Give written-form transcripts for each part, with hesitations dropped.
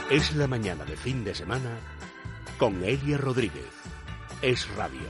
Es la mañana de fin de semana con Elia Rodríguez. Es Radio.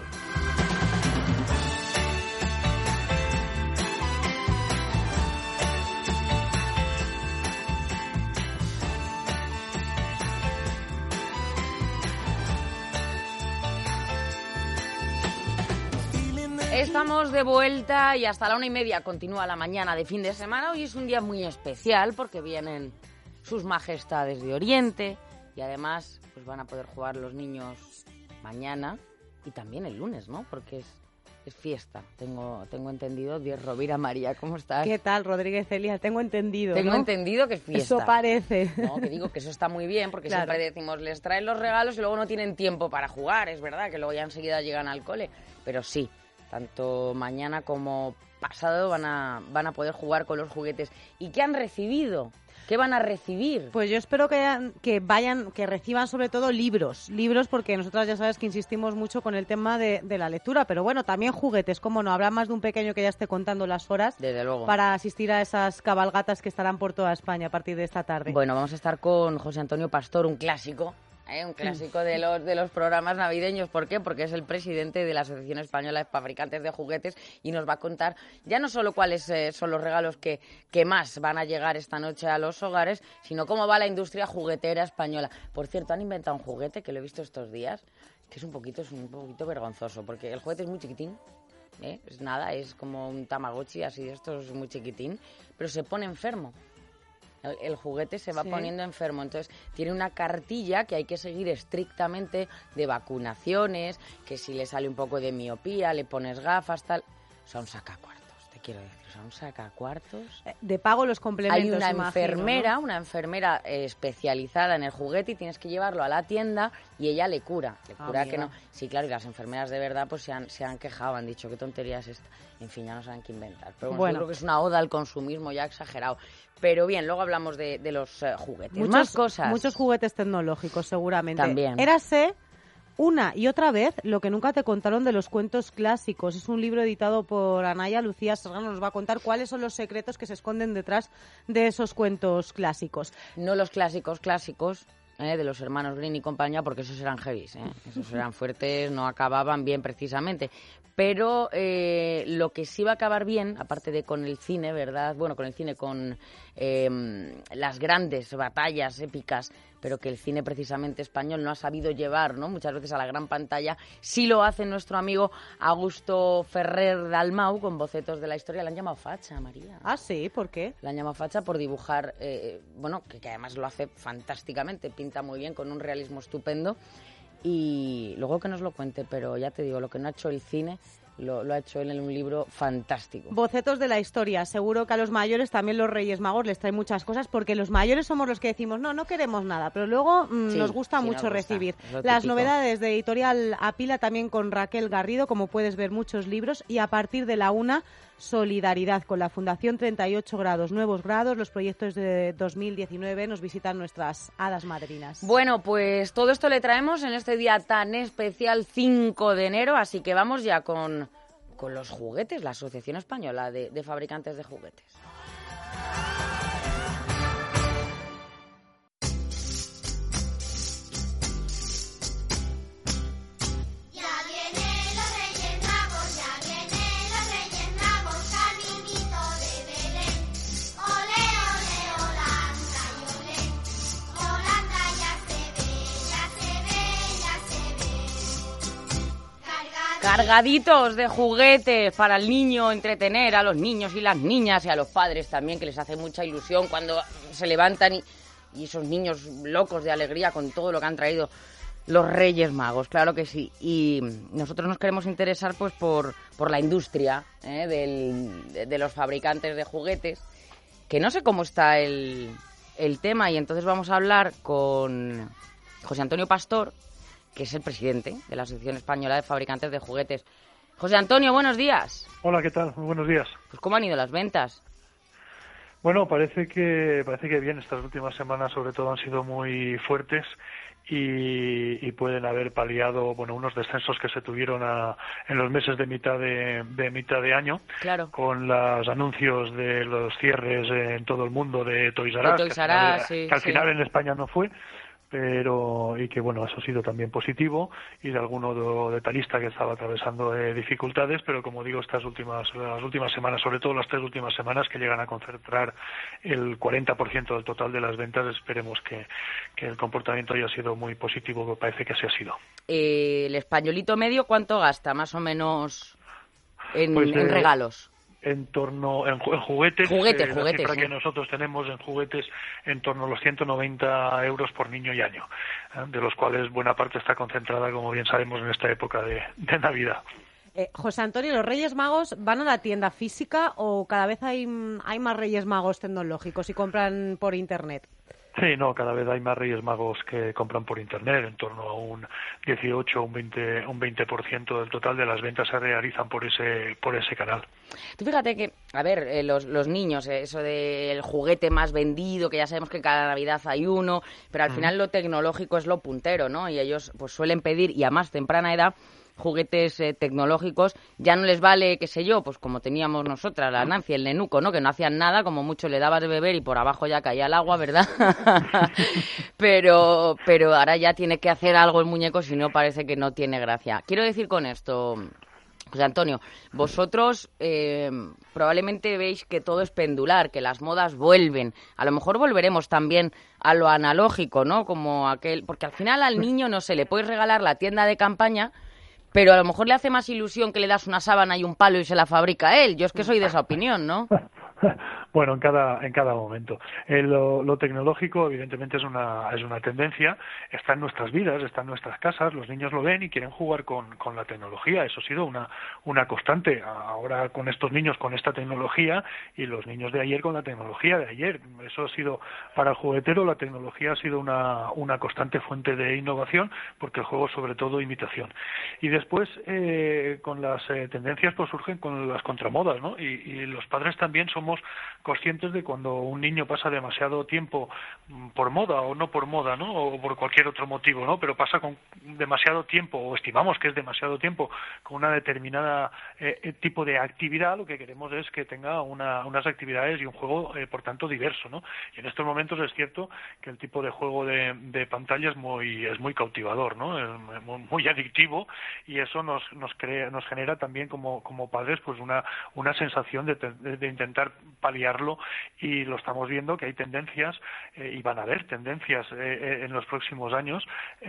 Estamos de vuelta y hasta la 1:30 continúa la mañana de fin de semana. Hoy es un día muy especial porque vienen sus majestades de Oriente y además pues van a poder jugar los niños mañana y también el lunes, ¿no? Porque es fiesta, tengo entendido. Diez Rovira, María, ¿cómo estás? ¿Qué tal, Rodríguez Elia? Tengo entendido, Tengo ¿no? entendido que es fiesta. Eso parece. No, que digo que eso está muy bien porque Claro. siempre decimos, les traen los regalos y luego no tienen tiempo para jugar. Es verdad que luego ya enseguida llegan al cole, pero sí, tanto mañana como pasado van a poder jugar con los juguetes. ¿Y qué han recibido? ¿Qué van a recibir? Pues yo espero que reciban sobre todo libros porque nosotras ya sabes que insistimos mucho con el tema de la lectura, pero bueno, también juguetes, cómo no, habrá más de un pequeño que ya esté contando las horas. Desde luego. Para asistir a esas cabalgatas que estarán por toda España a partir de esta tarde. Bueno, vamos a estar con José Antonio Pastor, un clásico de los programas navideños. ¿Por qué? Porque es el presidente de la Asociación Española de Fabricantes de Juguetes y nos va a contar ya no solo cuáles son los regalos que más van a llegar esta noche a los hogares, sino cómo va la industria juguetera española. Por cierto, han inventado un juguete que lo he visto estos días, que es un poquito vergonzoso, porque el juguete es muy chiquitín, es nada, es como un Tamagotchi, así de estos, muy chiquitín, pero se pone enfermo. El juguete se va poniendo enfermo, entonces tiene una cartilla que hay que seguir estrictamente de vacunaciones, que si le sale un poco de miopía, le pones gafas, tal. Son sacacuartos, te quiero decir, son sacacuartos. De pago los complementos. Hay una imagino, una enfermera especializada en el juguete y tienes que llevarlo a la tienda y ella le cura que no. Sí, claro, y las enfermeras de verdad pues se han quejado, han dicho qué tontería es esta. En fin, ya no saben qué inventar. Pero bueno, yo creo que es una oda al consumismo ya exagerado. Pero bien, luego hablamos de los juguetes. Más cosas. Muchos juguetes tecnológicos, seguramente. También. Érase una y otra vez lo que nunca te contaron de los cuentos clásicos. Es un libro editado por Anaya Lucía Serrano. Nos va a contar cuáles son los secretos que se esconden detrás de esos cuentos clásicos. No los clásicos, de los hermanos Grimm y compañía, porque esos eran heavies, esos eran fuertes, no acababan bien precisamente. Pero lo que sí va a acabar bien, aparte de con el cine, ¿verdad? Bueno, con el cine, con las grandes batallas épicas, pero que el cine precisamente español no ha sabido llevar, ¿no? Muchas veces a la gran pantalla, sí lo hace nuestro amigo Augusto Ferrer Dalmau con bocetos de la historia. La han llamado facha, María. Ah, sí, ¿por qué? La han llamado facha por dibujar, que además lo hace fantásticamente, pinta muy bien, con un realismo estupendo. Y luego que nos lo cuente, pero ya te digo, lo que no ha hecho el cine lo ha hecho él en un libro fantástico. Bocetos de la historia. Seguro que a los mayores también los Reyes Magos les traen muchas cosas, porque los mayores somos los que decimos no queremos nada, pero luego nos gusta mucho recibir. Las novedades de Editorial Apila también con Raquel Garrido, como puedes ver, muchos libros, y a partir de la 1, solidaridad con la Fundación 38 grados, nuevos grados, los proyectos de 2019, nos visitan nuestras hadas madrinas. Bueno, pues todo esto le traemos en este día tan especial, 5 de enero, así que vamos ya con los juguetes, la Asociación Española de Fabricantes de Juguetes. Cargaditos de juguetes para el niño, entretener a los niños y las niñas y a los padres también, que les hace mucha ilusión cuando se levantan y esos niños locos de alegría con todo lo que han traído los Reyes Magos, claro que sí. Y nosotros nos queremos interesar pues por la industria de los fabricantes de juguetes, que no sé cómo está el tema, y entonces vamos a hablar con José Antonio Pastor, que es el presidente de la Asociación Española de Fabricantes de Juguetes. José Antonio, buenos días. Hola, ¿qué tal? Muy buenos días. Pues ¿cómo han ido las ventas? Bueno, parece que bien. Estas últimas semanas sobre todo han sido muy fuertes y pueden haber paliado unos descensos que se tuvieron en los meses de mitad de año, claro, con los anuncios de los cierres en todo el mundo de Toys R Us, que al final en España no fue, y que bueno, eso ha sido también positivo, y de alguno detallista que estaba atravesando dificultades, pero como digo, las últimas semanas, sobre todo las 3 últimas semanas, que llegan a concentrar el 40% del total de las ventas, esperemos que el comportamiento haya sido muy positivo, que parece que así ha sido. El españolito medio, ¿cuánto gasta más o menos en regalos? En juguetes, la cifra sí, que nosotros tenemos en juguetes, en torno a los 190 euros por niño y año, de los cuales buena parte está concentrada, como bien sabemos, en esta época de Navidad. José Antonio, ¿los Reyes Magos van a la tienda física o cada vez hay más Reyes Magos tecnológicos y compran por Internet? Sí, no, cada vez hay más Reyes Magos que compran por Internet, en torno a un 18 o un 20% del total de las ventas se realizan por ese canal. Tú fíjate que, a ver, los niños, eso del juguete más vendido, que ya sabemos que cada Navidad hay uno, pero al final lo tecnológico es lo puntero, ¿no? Y ellos pues suelen pedir, y a más temprana edad, juguetes tecnológicos. Ya no les vale, qué sé yo, pues como teníamos nosotras, la Nancy, el nenuco, ¿no? Que no hacían nada, como mucho le dabas de beber y por abajo ya caía el agua, ¿verdad? pero ahora ya tiene que hacer algo el muñeco, si no parece que no tiene gracia. Quiero decir con esto, José Antonio, vosotros probablemente veis que todo es pendular, que las modas vuelven. A lo mejor volveremos también a lo analógico, ¿no? Como aquel, porque al final al niño no se le puede regalar la tienda de campaña, pero a lo mejor le hace más ilusión que le das una sábana y un palo y se la fabrica él. Yo es que soy de esa opinión, ¿no? Bueno, en cada momento. Lo tecnológico, evidentemente, es una tendencia. Está en nuestras vidas, está en nuestras casas. Los niños lo ven y quieren jugar con la tecnología. Eso ha sido una constante. Ahora con estos niños, con esta tecnología, y los niños de ayer con la tecnología de ayer. Eso ha sido, para el juguetero, la tecnología ha sido una constante fuente de innovación, porque el juego es sobre todo imitación. Y después, con las tendencias, pues surgen con las contramodas, ¿no? Y los padres también somos conscientes de cuando un niño pasa demasiado tiempo por moda o no por moda, ¿no? O por cualquier otro motivo, ¿no? Pero pasa con demasiado tiempo, o estimamos que es demasiado tiempo, con una determinada tipo de actividad. Lo que queremos es que tenga unas actividades y un juego, por tanto, diverso, ¿no? Y en estos momentos es cierto que el tipo de juego de pantalla es muy cautivador, ¿no? Es muy adictivo, y eso nos genera también como padres pues una sensación de intentar paliarlo, y lo estamos viendo que hay tendencias, y van a haber tendencias en los próximos años,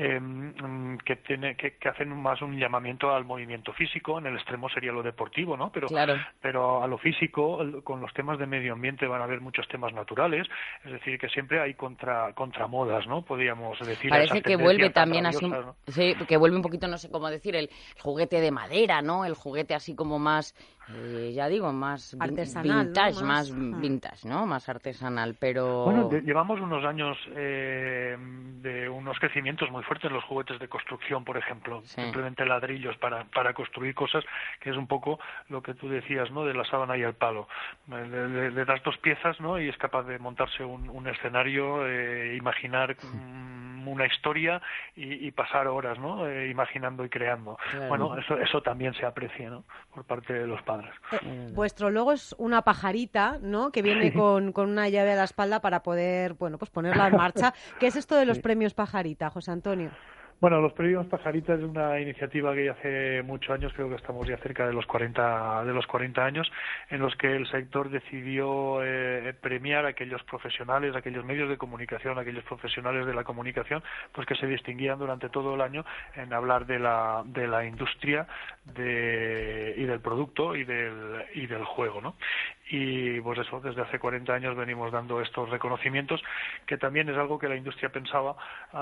que hacen más un llamamiento al movimiento físico. En el extremo sería lo deportivo, ¿no? Pero a lo físico, con los temas de medio ambiente, van a haber muchos temas naturales, es decir, que siempre hay contramodas, ¿no? Podríamos decir. Parece que vuelve también así, ¿no? Sí, que vuelve un poquito, no sé cómo decir, el juguete de madera, ¿no? El juguete así como más, ya digo, más artesanal, vintage, ¿no? Más vintage, ¿no? Más artesanal, pero... Bueno, llevamos unos años de unos crecimientos muy fuertes en los juguetes de construcción, por ejemplo, sí. Simplemente ladrillos para construir cosas, que es un poco lo que tú decías, ¿no? De la sábana y el palo. Le das 2 piezas, ¿no? Y es capaz de montarse un escenario, imaginar una historia y pasar horas, ¿no? Imaginando y creando. Claro. Bueno, eso también se aprecia, ¿no? Por parte de los padres. Vuestro logo es una pajarita, ¿no? Que viene con una llave a la espalda para poder, bueno, pues ponerla en marcha. ¿Qué es esto de los premios Pajarita, José Antonio? Bueno, los premios Pajarita es una iniciativa que ya hace muchos años, creo que estamos ya cerca de los 40 años, en los que el sector decidió premiar a aquellos profesionales, a aquellos medios de comunicación, a aquellos profesionales de la comunicación, pues que se distinguían durante todo el año en hablar de la industria y del producto y del juego, ¿no? Y pues eso, desde hace 40 años venimos dando estos reconocimientos, que también es algo que la industria pensaba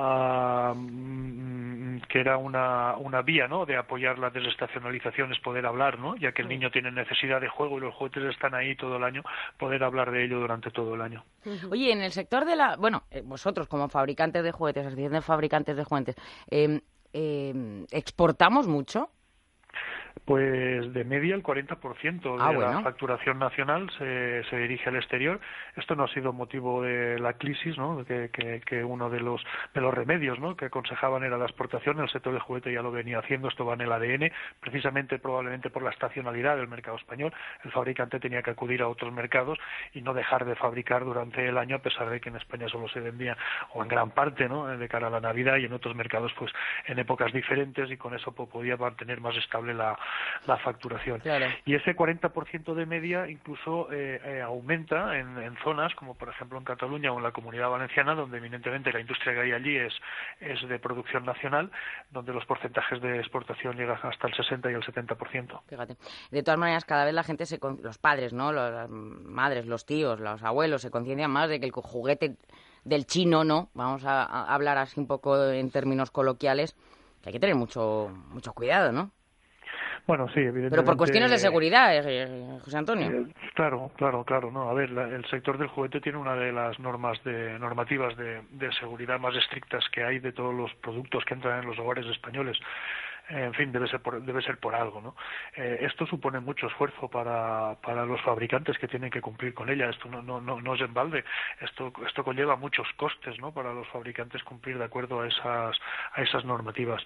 que era una vía, ¿no? De apoyar la desestacionalización, es poder hablar, ¿no? Ya que el niño tiene necesidad de juego y los juguetes están ahí todo el año, poder hablar de ello durante todo el año. Oye, en el sector de vosotros como fabricantes de juguetes, asociación de fabricantes de juguetes, ¿exportamos mucho? Pues de media el 40% de la facturación nacional se dirige al exterior. Esto no ha sido motivo de la crisis, ¿no? Que uno de los remedios, ¿no?, que aconsejaban era la exportación. El sector del juguete ya lo venía haciendo, esto va en el ADN, precisamente probablemente por la estacionalidad del mercado español. El fabricante tenía que acudir a otros mercados y no dejar de fabricar durante el año, a pesar de que en España solo se vendía, o en gran parte, ¿no?, de cara a la Navidad, y en otros mercados pues en épocas diferentes, y con eso podía mantener más estable la facturación. Claro. Y ese 40% de media incluso aumenta en zonas como por ejemplo en Cataluña o en la Comunidad Valenciana, donde evidentemente la industria que hay allí es de producción nacional, donde los porcentajes de exportación llegan hasta el 60 y el 70%. Fíjate. De todas maneras, cada vez la gente, los padres, ¿no?, las madres, los tíos, los abuelos, se conciencian más de que el juguete del chino, ¿no?, vamos a hablar así un poco en términos coloquiales, que hay que tener mucho cuidado, ¿no? Bueno, sí, evidentemente. Pero por cuestiones de seguridad, José Antonio. Claro. No, a ver, el sector del juguete tiene una de las normativas de seguridad más estrictas que hay de todos los productos que entran en los hogares españoles. En fin, debe ser por algo, ¿no? Esto supone mucho esfuerzo para los fabricantes que tienen que cumplir con ella. Esto no es en balde. Esto conlleva muchos costes, ¿no?, para los fabricantes cumplir de acuerdo a esas normativas.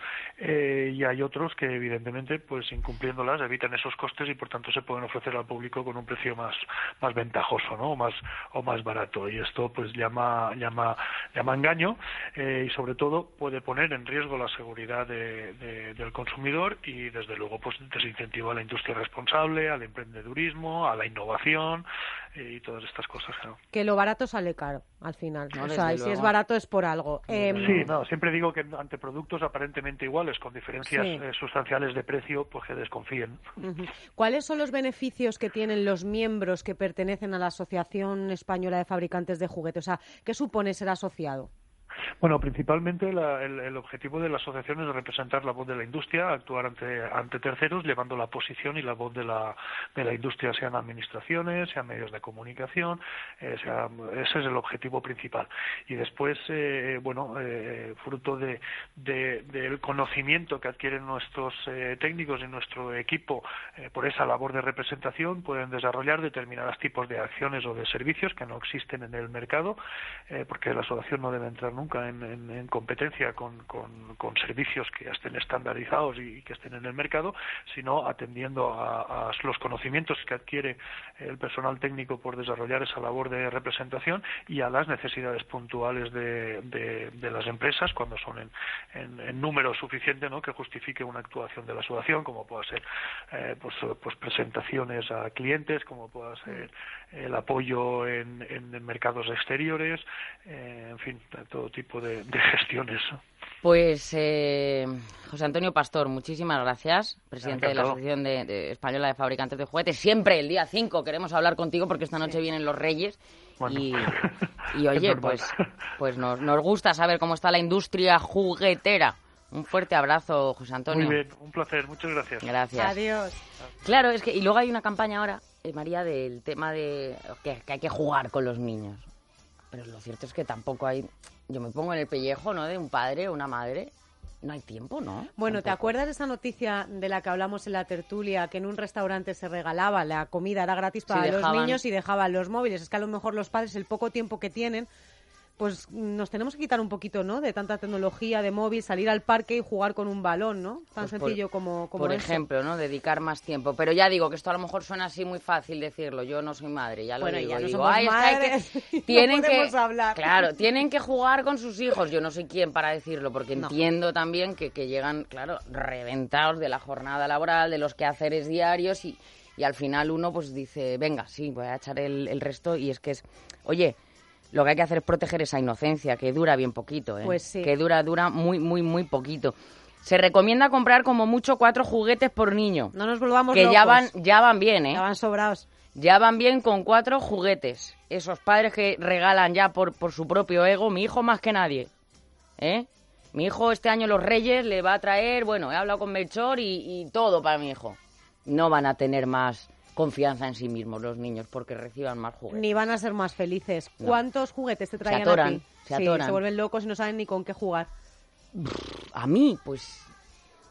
Y hay otros que evidentemente, pues incumpliéndolas, evitan esos costes y por tanto se pueden ofrecer al público con un precio más ventajoso, ¿no?, o más barato. Y esto pues llama engaño, y sobre todo puede poner en riesgo la seguridad del consumidor, y desde luego pues desincentiva a la industria responsable, al emprendedurismo, a la innovación y todas estas cosas, ¿no? Que lo barato sale caro al final, no, o sea, y si es barato es por algo. Sí, siempre digo que ante productos aparentemente iguales, con diferencias sustanciales de precio, pues que desconfíen. ¿Cuáles son los beneficios que tienen los miembros que pertenecen a la Asociación Española de Fabricantes de Juguetes? O sea, ¿qué supone ser asociado? Bueno, principalmente el objetivo de la asociación es representar la voz de la industria, actuar ante terceros, llevando la posición y la voz de la industria, sean administraciones, sean medios de comunicación, ese es el objetivo principal. Y después, fruto del conocimiento que adquieren nuestros técnicos y nuestro equipo por esa labor de representación, pueden desarrollar determinados tipos de acciones o de servicios que no existen en el mercado, porque la asociación no debe entrar nunca en competencia con servicios que ya estén estandarizados y que estén en el mercado, sino atendiendo a los conocimientos que adquiere el personal técnico por desarrollar esa labor de representación y a las necesidades puntuales de las empresas cuando son en número suficiente, ¿no?, que justifique una actuación de la asociación, como pueda ser pues presentaciones a clientes, como pueda ser el apoyo en mercados exteriores, en fin, todo tipo de gestiones. Pues José Antonio Pastor, muchísimas gracias, presidente de la Asociación Española de Fabricantes de Juguetes. Siempre el día 5 queremos hablar contigo porque esta noche vienen los Reyes. Bueno, y oye, pues nos gusta saber cómo está la industria juguetera. Un fuerte abrazo, José Antonio. Muy bien, un placer, muchas gracias. Gracias. Adiós. Claro, es que y luego hay una campaña ahora, María, del tema de que hay que jugar con los niños. Pero lo cierto es que tampoco hay... Yo me pongo en el pellejo, ¿no?, de un padre o una madre. No hay tiempo, ¿no? Bueno, tampoco. ¿Te acuerdas de esa noticia de la que hablamos en la tertulia, que en un restaurante se regalaba la comida, era gratis para los niños y dejaban los móviles? Es que a lo mejor los padres, el poco tiempo que tienen, pues nos tenemos que quitar un poquito, ¿no?, de tanta tecnología, de móvil, salir al parque y jugar con un balón, ¿no? Tan sencillo como por ejemplo, ¿no?, dedicar más tiempo. Pero ya digo que esto a lo mejor suena así muy fácil decirlo. Yo no soy madre, ya lo digo. Ya no digo, somos madres, tienen no podemos hablar. Claro, tienen que jugar con sus hijos. Yo no soy quien para decirlo, porque entiendo también que llegan, claro, reventados de la jornada laboral, de los quehaceres diarios y al final uno pues dice, venga, sí, voy a echar el resto. Y es que oye, lo que hay que hacer es proteger esa inocencia, que dura bien poquito, ¿eh? Pues sí. Que dura muy, muy, muy poquito. Se recomienda comprar como mucho 4 juguetes por niño. No nos volvamos locos. Que ya van bien, ¿eh? Ya van sobrados. Ya van bien con 4 juguetes. Esos padres que regalan ya por su propio ego. Mi hijo más que nadie, ¿eh? Mi hijo este año los Reyes le va a traer... Bueno, he hablado con Melchor y todo para mi hijo. No van a tener más confianza en sí mismos los niños porque reciban más juguetes. Ni van a ser más felices. No. ¿Cuántos juguetes te traían a ti? Se atoran. Se vuelven locos y no saben ni con qué jugar. A mí, pues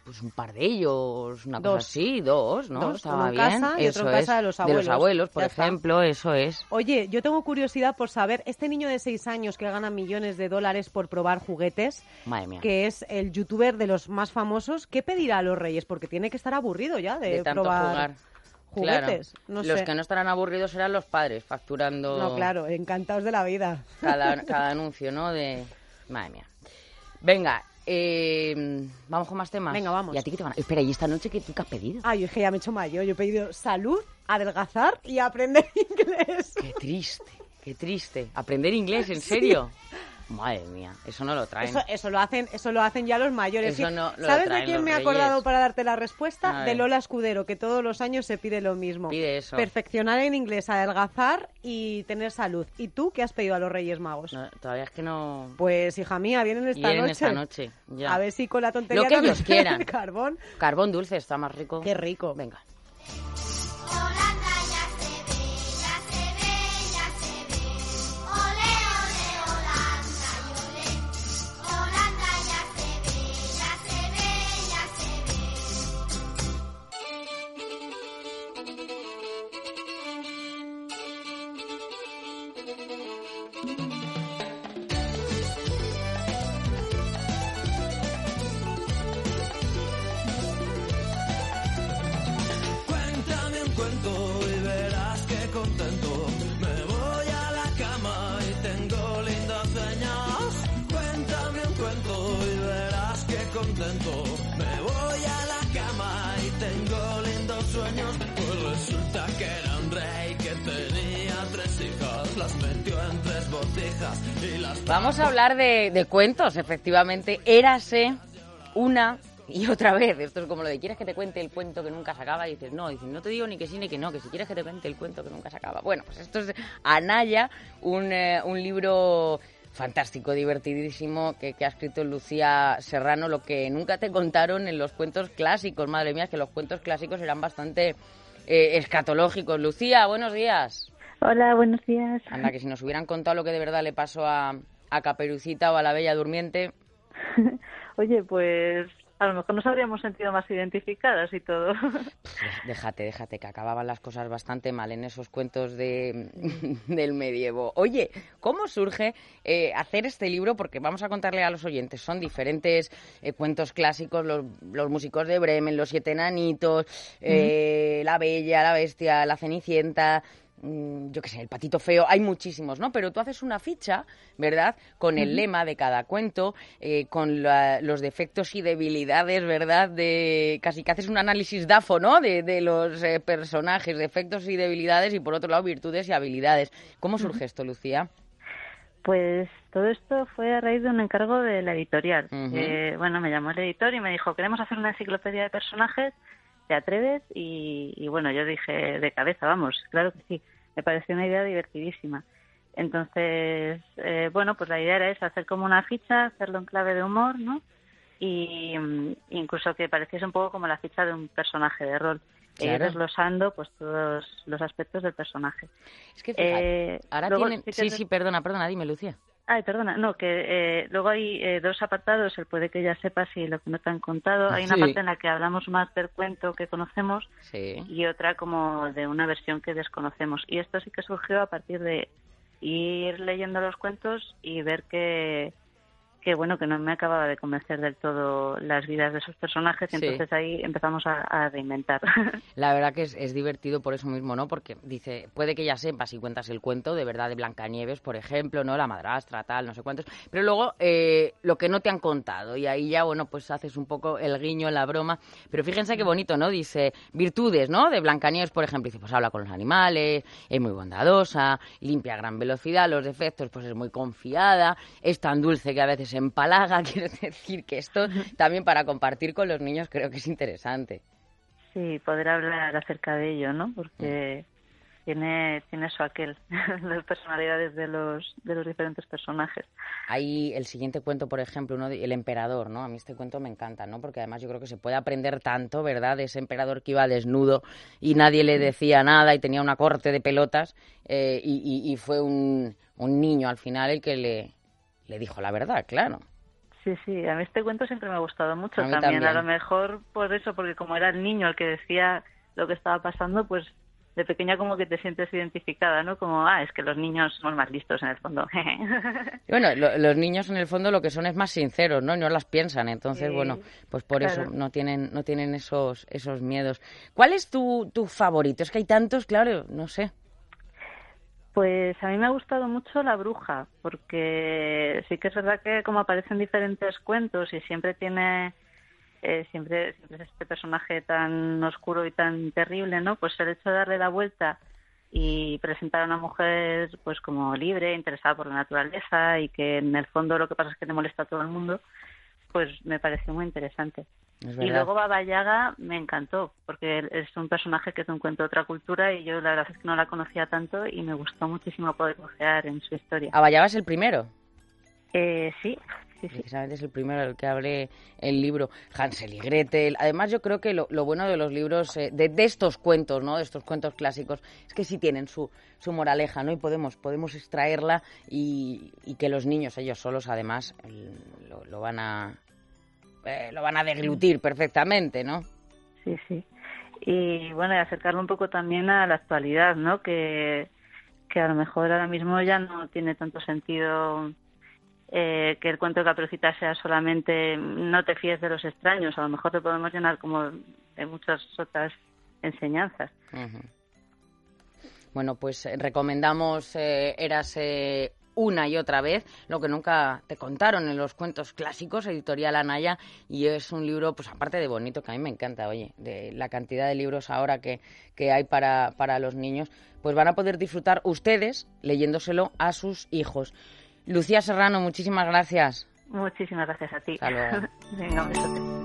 pues un par de ellos, una cosa así, dos, ¿no? Estaba bien. Casa y otro en casa de los abuelos. De los abuelos, por ejemplo, eso es. Oye, yo tengo curiosidad por saber, este niño de 6 años que gana millones de dólares por probar juguetes, madre mía, que es el youtuber de los más famosos, ¿qué pedirá a los Reyes? Porque tiene que estar aburrido ya de tanto probar jugar. juguetes. Claro. No Los sé. que no estarán aburridos serán los padres, facturando... No, claro, encantados de la vida. Cada anuncio, ¿no? Madre mía. Venga, ¿vamos con más temas? Venga, vamos. ¿Y a ti qué te van a...? Espera, ¿y esta noche qué has pedido? Ay, es que ya me he hecho mayor. Yo he pedido salud, adelgazar y aprender inglés. Qué triste. ¿Aprender inglés, en serio? Madre mía, eso no lo traen. Eso lo hacen ya los mayores. Eso no lo ¿Sabes traen de quién los me he acordado Reyes? para darte la respuesta? De Lola Escudero, que todos los años se pide lo mismo. Pide eso. Perfeccionar en inglés, adelgazar y tener salud. ¿Y tú qué has pedido a los Reyes Magos? No, todavía es que no... Pues, hija mía, vienen esta noche. Ya. A ver si con la tontería... Lo que ellos quieran. Carbón. Carbón dulce está más rico. Qué rico. Venga. Me voy a la cama y tengo lindos sueños. Pues resulta que era un rey que tenía 3 hijas, las metió en 3 botijas y las... Vamos a hablar de cuentos, efectivamente. Érase una y otra vez. Esto es como lo de ¿quieres que te cuente el cuento que nunca se acaba? Y dices, no te digo ni que sí ni que no, que si quieres que te cuente el cuento que nunca se acaba. Bueno, pues esto es Anaya, un libro... fantástico, divertidísimo, que ha escrito Lucía Serrano, lo que nunca te contaron en los cuentos clásicos. Madre mía, que los cuentos clásicos eran bastante escatológicos. Lucía, buenos días. Hola, buenos días. Anda, que si nos hubieran contado lo que de verdad le pasó a Caperucita o a la Bella Durmiente... Oye, pues a lo mejor nos habríamos sentido más identificadas y todo. Déjate, que acababan las cosas bastante mal en esos cuentos del medievo. Oye, ¿cómo surge hacer este libro? Porque vamos a contarle a los oyentes, son diferentes cuentos clásicos, los músicos de Bremen, los 7 enanitos, la Bella, la Bestia, la Cenicienta... yo qué sé, el Patito Feo, hay muchísimos, ¿no? Pero tú haces una ficha, ¿verdad?, con el lema de cada cuento, con los defectos y debilidades, ¿verdad?, casi que haces un análisis DAFO, ¿no?, de los personajes, defectos y debilidades, y por otro lado, virtudes y habilidades. ¿Cómo surge esto, Lucía? Pues todo esto fue a raíz de un encargo de la editorial. Bueno, me llamó el editor y me dijo, queremos hacer una enciclopedia de personajes, ¿te atreves? Y bueno, yo dije de cabeza, vamos, claro que sí. Me pareció una idea divertidísima. Entonces, bueno, pues la idea era esa, hacer como una ficha, hacerlo en clave de humor, ¿no? Y incluso que pareciese un poco como la ficha de un personaje de rol. Claro. Ir desglosando pues todos los aspectos del personaje. Es que fíjate, ahora luego, tienen... Sí, perdona, dime, Lucía. Ay, perdona, no, que luego hay 2 apartados, el puede que ya sepas y lo que no te han contado. Hay una parte en la que hablamos más del cuento que conocemos y otra como de una versión que desconocemos. Y esto sí que surgió a partir de ir leyendo los cuentos y ver que bueno, que no me acababa de convencer del todo las vidas de esos personajes, y entonces ahí empezamos a reinventar. La verdad que es divertido por eso mismo, ¿no? Porque dice, puede que ya sepas y cuentas el cuento de verdad de Blancanieves, por ejemplo, ¿no? La madrastra, tal, no sé cuántos, pero luego lo que no te han contado, y ahí ya, bueno, pues haces un poco el guiño, la broma, pero fíjense qué bonito, ¿no? Dice, virtudes, ¿no? De Blancanieves, por ejemplo, dice, pues habla con los animales, es muy bondadosa, limpia a gran velocidad, los defectos, pues es muy confiada, es tan dulce que a veces empalaga. Quiero decir que esto también para compartir con los niños creo que es interesante. Sí, poder hablar acerca de ello, ¿no? Porque tiene su aquel, las personalidades de los diferentes personajes. Hay el siguiente cuento, por ejemplo, uno de El Emperador, ¿no? A mí este cuento me encanta, ¿no? Porque además yo creo que se puede aprender tanto, ¿verdad? De ese emperador que iba desnudo y nadie le decía nada y tenía una corte de pelotas y fue un niño al final el que le dijo la verdad, claro. Sí, a mí este cuento siempre me ha gustado mucho también. A lo mejor por eso, porque como era el niño el que decía lo que estaba pasando, pues de pequeña como que te sientes identificada, ¿no? Como, es que los niños son más listos en el fondo. Bueno, los niños en el fondo lo que son es más sinceros, ¿no? No las piensan, entonces, bueno, pues por eso no tienen esos miedos. ¿Cuál es tu favorito? Es que hay tantos, claro, no sé. Pues a mí me ha gustado mucho La bruja, porque sí que es verdad que como aparecen diferentes cuentos y siempre tiene... siempre es este personaje tan oscuro y tan terrible, ¿no? Pues el hecho de darle la vuelta y presentar a una mujer pues como libre, interesada por la naturaleza y que en el fondo lo que pasa es que le molesta a todo el mundo, pues me pareció muy interesante. Y luego Baba Yaga me encantó, porque es un personaje que es un cuento de otra cultura y yo la verdad es que no la conocía tanto y me gustó muchísimo poder bucear en su historia. ¿Baba Yaga es el primero? Sí. Precisamente es el primero del que hablé el libro. Hansel y Gretel. Además, yo creo que lo bueno de los libros, de estos cuentos, ¿no? De estos cuentos clásicos, es que sí tienen su moraleja, ¿no? Y podemos extraerla y que los niños, ellos solos, además, lo van a deglutir perfectamente, ¿no? Sí. Y bueno, y acercarlo un poco también a la actualidad, ¿no? Que a lo mejor ahora mismo ya no tiene tanto sentido que el cuento de Caperucita sea solamente no te fíes de los extraños, a lo mejor te podemos llenar como de muchas otras enseñanzas. Uh-huh. Bueno, pues recomendamos Érase una y otra vez, lo que nunca te contaron en los cuentos clásicos, editorial Anaya, y es un libro, pues aparte de bonito, que a mí me encanta, oye, de la cantidad de libros ahora que hay para los niños, pues van a poder disfrutar ustedes leyéndoselo a sus hijos. Lucía Serrano, muchísimas gracias. Muchísimas gracias a ti. Hasta luego. Venga, un besote.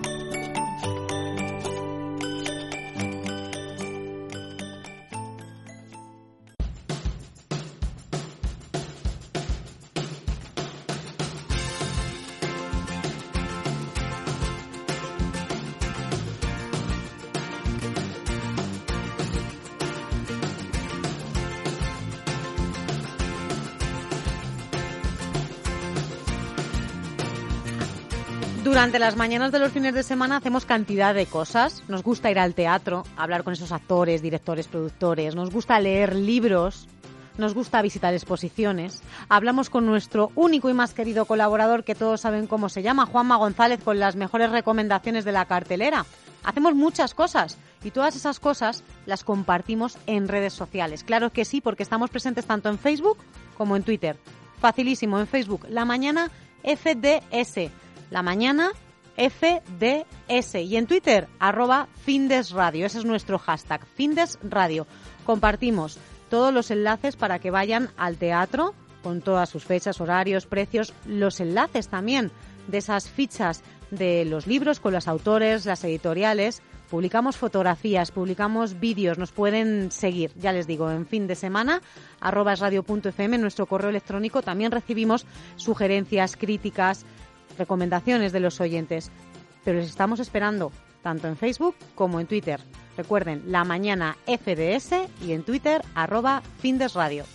Durante las mañanas de los fines de semana hacemos cantidad de cosas. Nos gusta ir al teatro, hablar con esos actores, directores, productores. Nos gusta leer libros. Nos gusta visitar exposiciones. Hablamos con nuestro único y más querido colaborador, que todos saben cómo se llama, Juanma González, con las mejores recomendaciones de la cartelera. Hacemos muchas cosas y todas esas cosas las compartimos en redes sociales. Claro que sí, porque estamos presentes tanto en Facebook como en Twitter. Facilísimo, en Facebook, La Mañana FDS. La Mañana FDS. Y en Twitter, @Findesradio. Ese es nuestro hashtag, Findesradio. Compartimos todos los enlaces para que vayan al teatro, con todas sus fechas, horarios, precios, los enlaces también de esas fichas de los libros con los autores, las editoriales. Publicamos fotografías, publicamos vídeos, nos pueden seguir, ya les digo, en fin de semana, @esradio.fm, en nuestro correo electrónico. También recibimos sugerencias, críticas, recomendaciones de los oyentes, pero les estamos esperando tanto en Facebook como en Twitter. Recuerden, La Mañana FDS y en Twitter @Findesradio.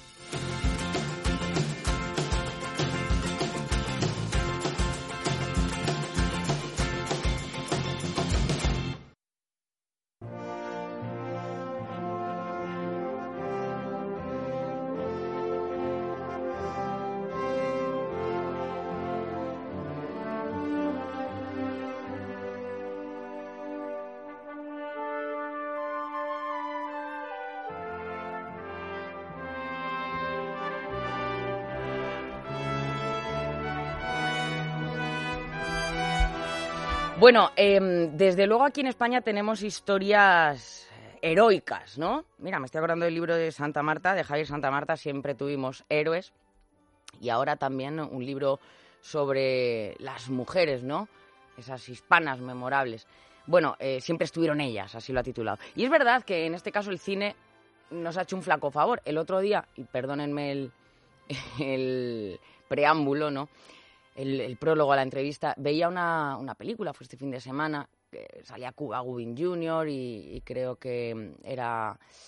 Bueno, desde luego aquí en España tenemos historias heroicas, ¿no? Mira, me estoy acordando del libro de Santa Marta, de Javier Santa Marta, siempre tuvimos héroes. Y ahora también un libro sobre las mujeres, ¿no? Esas hispanas memorables. Bueno, siempre estuvieron ellas, así lo ha titulado. Y es verdad que en este caso el cine nos ha hecho un flaco favor. El otro día, y perdónenme el preámbulo, ¿no? El prólogo a la entrevista, veía una película, fue este fin de semana, que salía Cuba Gooding Jr. y creo que era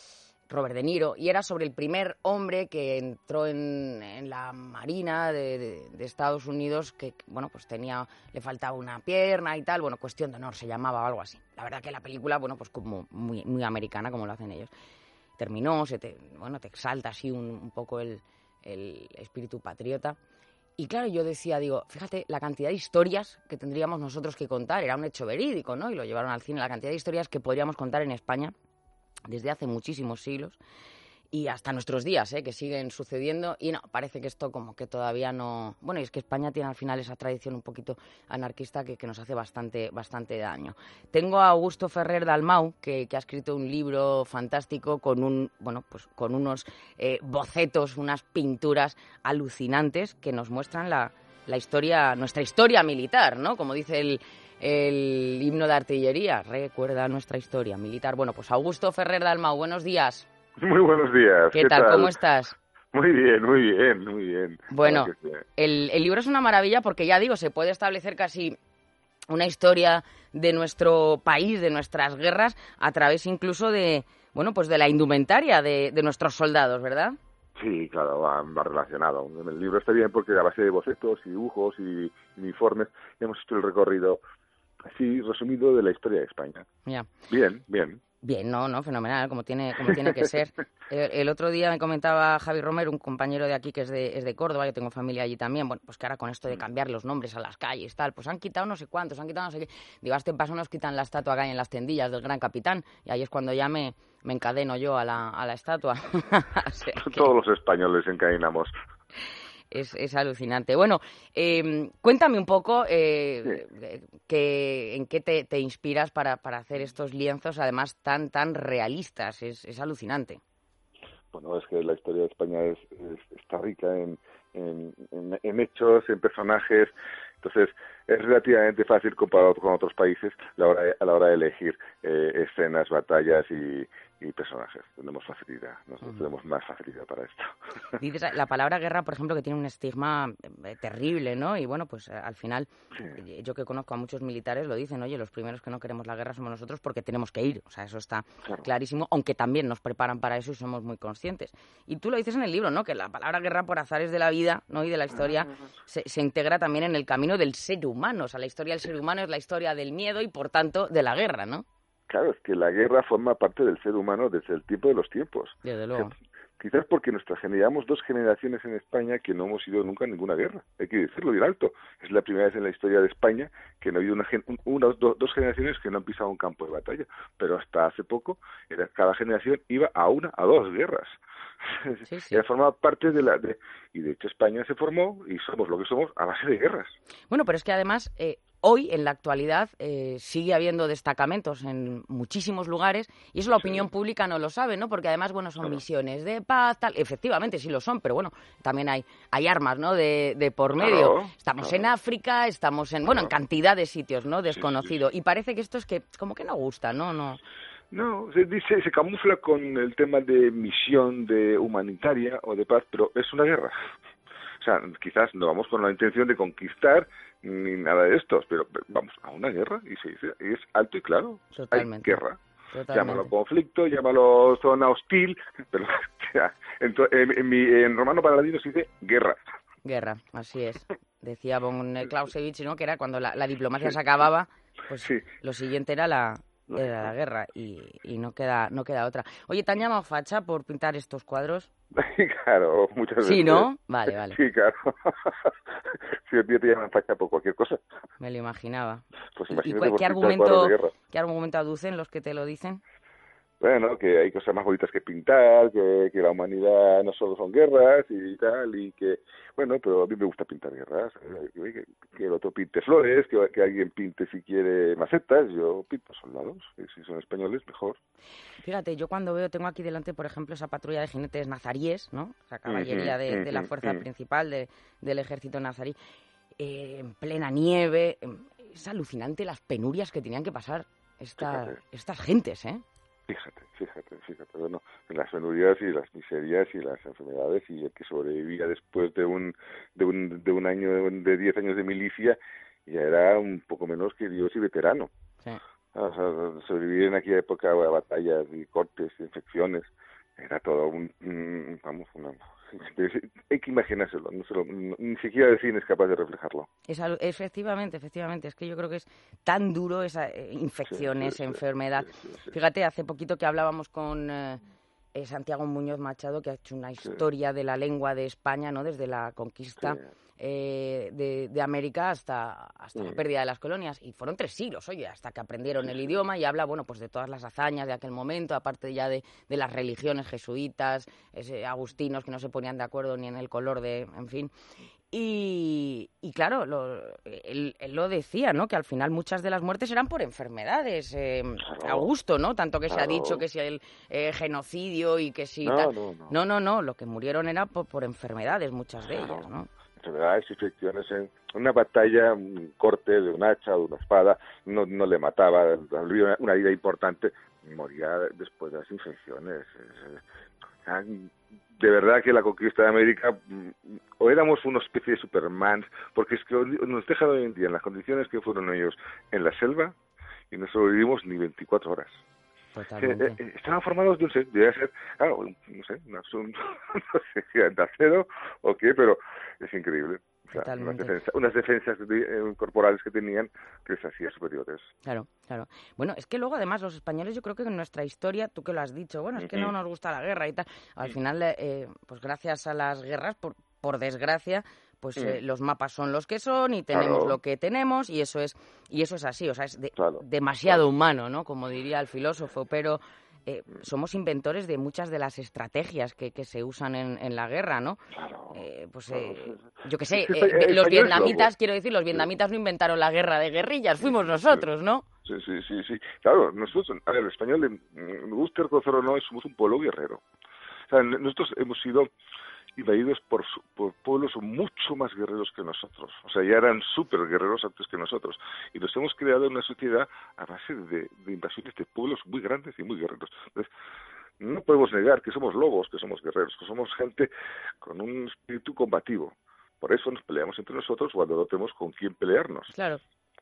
Robert De Niro, y era sobre el primer hombre que entró en la Marina de Estados Unidos, que, bueno, pues le faltaba una pierna y tal, bueno, Cuestión de honor se llamaba o algo así. La verdad que la película, bueno, pues como muy, muy americana, como lo hacen ellos. Terminó, te exalta así un poco el espíritu patriota. Y claro, yo decía, fíjate, la cantidad de historias que tendríamos nosotros que contar, era un hecho verídico, ¿no? Y lo llevaron al cine, la cantidad de historias que podríamos contar en España desde hace muchísimos siglos y hasta nuestros días, que siguen sucediendo, y no, parece que esto como que todavía no... Bueno, y es que España tiene al final esa tradición un poquito anarquista que nos hace bastante daño. Tengo a Augusto Ferrer Dalmau, que ha escrito un libro fantástico con unos bocetos, unas pinturas alucinantes que nos muestran la historia, nuestra historia militar, ¿no? Como dice el himno de artillería, recuerda nuestra historia militar. Bueno, pues Augusto Ferrer Dalmau, buenos días. Muy buenos días. ¿Qué tal? ¿Cómo estás? Muy bien. Bueno, el libro es una maravilla porque ya digo, se puede establecer casi una historia de nuestro país, de nuestras guerras, a través incluso de la indumentaria de nuestros soldados, ¿verdad? Sí, claro, va relacionado. En el libro está bien porque a base de bocetos y dibujos y uniformes hemos hecho el recorrido así resumido de la historia de España. Ya. Bien. Bien, no, fenomenal, como tiene que ser. El otro día me comentaba Javi Romero, un compañero de aquí que es de Córdoba, yo tengo familia allí también, bueno, pues que ahora con esto de cambiar los nombres a las calles, tal, pues han quitado no sé cuántos, han quitado no sé qué. Digo, a este paso nos quitan la estatua que hay en las tendillas del Gran Capitán, y ahí es cuando ya me encadeno yo a la estatua. O sea que... Todos los españoles encadenamos. Es alucinante. Bueno, cuéntame un poco en qué te inspiras para hacer estos lienzos, además tan realistas. Es alucinante. Bueno, es que la historia de España está rica en hechos, en personajes. Entonces, es relativamente fácil comparado con otros países a la hora de elegir escenas, batallas y personajes. Tenemos facilidad, nosotros tenemos más facilidad para esto. Dices la palabra guerra, por ejemplo, que tiene un estigma terrible, ¿no? Y bueno, pues al final, sí. Yo que conozco a muchos militares lo dicen, oye, los primeros que no queremos la guerra somos nosotros porque tenemos que ir. O sea, eso está clarísimo, aunque también nos preparan para eso y somos muy conscientes. Y tú lo dices en el libro, ¿no? Que la palabra guerra por azares de la vida, ¿no? Y de la historia se integra también en el camino del ser humano. O sea, la historia del ser humano es la historia del miedo y, por tanto, de la guerra, ¿no? Claro, es que la guerra forma parte del ser humano desde el tiempo de los tiempos. Desde luego. Quizás porque llevamos 2 generaciones en España que no hemos ido nunca a ninguna guerra. Hay que decirlo bien alto. Es la primera vez en la historia de España que no ha habido dos generaciones que no han pisado un campo de batalla. Pero hasta hace poco, cada generación iba a 1 a 2 guerras. Sí. Formaba parte y de hecho España se formó y somos lo que somos a base de guerras. Bueno, pero es que además... Hoy, en la actualidad, sigue habiendo destacamentos en muchísimos lugares y eso la opinión pública no lo sabe, ¿no? Porque además, bueno, son misiones de paz, tal. Efectivamente, sí lo son, pero bueno, también hay armas, ¿no? De por medio. Estamos en África, estamos en cantidad de sitios, ¿no? Desconocido. Sí. Y parece que esto es que como que no gusta, ¿no? No, se camufla con el tema de misión de humanitaria o de paz, pero es una guerra. O sea, quizás no vamos con la intención de conquistar ni nada de estos, pero vamos a una guerra y se dice, es alto y claro. Totalmente. Hay guerra. Totalmente. Llámalo conflicto, llámalo zona hostil, pero en romano paladino se dice guerra. Guerra, así es. Decía von Clausewitz, ¿no? Que era cuando la diplomacia se acababa, pues lo siguiente era la guerra y no queda otra. Oye, ¿te han llamado facha por pintar estos cuadros? Claro, muchas veces. ¿Sí, no? Vale. Sí, claro. Si el día te llaman facha por cualquier cosa. Me lo imaginaba. Pues ¿Y qué argumento aducen los que te lo dicen? Bueno, que hay cosas más bonitas que pintar, que la humanidad no solo son guerras y tal, y que, bueno, pero a mí me gusta pintar guerras, que el otro pinte flores, que alguien pinte si quiere macetas, yo pinto soldados, y si son españoles, mejor. Fíjate, yo cuando tengo aquí delante, por ejemplo, esa patrulla de jinetes nazaríes, ¿no? O sea, caballería de la fuerza principal del ejército nazarí, en plena nieve, es alucinante las penurias que tenían que pasar estas gentes, ¿eh? Fíjate, bueno, las penurias y las miserias y las enfermedades y el que sobrevivía después de un año, de 10 años de milicia, ya era un poco menos que Dios y veterano. Sí. O sea, sobrevivir en aquella época de batallas y cortes, infecciones, Era todo hay que imaginárselo, ni siquiera el cine es capaz de reflejarlo. Efectivamente, es que yo creo que es tan duro esas infecciones, enfermedad. Sí. Fíjate, hace poquito que hablábamos con Santiago Muñoz Machado, que ha hecho una historia de la lengua de España, ¿no? Desde la conquista de América hasta la pérdida de las colonias, y fueron 3 siglos, oye, hasta que aprendieron el idioma, y habla, bueno, pues de todas las hazañas de aquel momento, aparte ya de las religiones jesuitas, agustinos que no se ponían de acuerdo ni en el color en fin. Y claro, él lo decía, ¿no? Que al final muchas de las muertes eran por enfermedades, Augusto, ¿no? Tanto que se ha dicho que si el genocidio y que si... No, lo que murieron era por enfermedades, muchas de ellas, ¿no? Enfermedades, infecciones, en una batalla, un corte de un hacha o de una espada, no le mataba, una herida importante, moría después de las infecciones. De verdad que la conquista de América, o éramos una especie de Superman, porque es que nos dejan hoy en día en las condiciones que fueron ellos en la selva, y no sobrevivimos ni 24 horas. Estaban formados debía ser, claro, no sé, de acero o qué, pero es increíble. O sea, unas defensas corporales que tenían que les hacían superiores. Claro. Bueno, es que luego además los españoles, yo creo que en nuestra historia, tú que lo has dicho, bueno, es que no nos gusta la guerra y tal. Al final, pues gracias a las guerras, por desgracia, pues los mapas son los que son y tenemos lo que tenemos, y eso es así, o sea, es demasiado humano, ¿no? Como diría el filósofo, pero somos inventores de muchas de las estrategias que se usan en la guerra, ¿no? Yo qué sé, los vietnamitas, los vietnamitas no inventaron la guerra de guerrillas, fuimos nosotros, ¿no? Sí. Claro, nosotros, a ver, el español, guste o no, somos un pueblo guerrero. O sea, nosotros hemos sido invadidos por pueblos mucho más guerreros que nosotros. O sea, ya eran súper guerreros antes que nosotros. Y nos hemos creado una sociedad a base de invasiones de pueblos muy grandes y muy guerreros. Entonces, no podemos negar que somos lobos, que somos guerreros, que somos gente con un espíritu combativo. Por eso nos peleamos entre nosotros cuando no tenemos con quién pelearnos. Claro.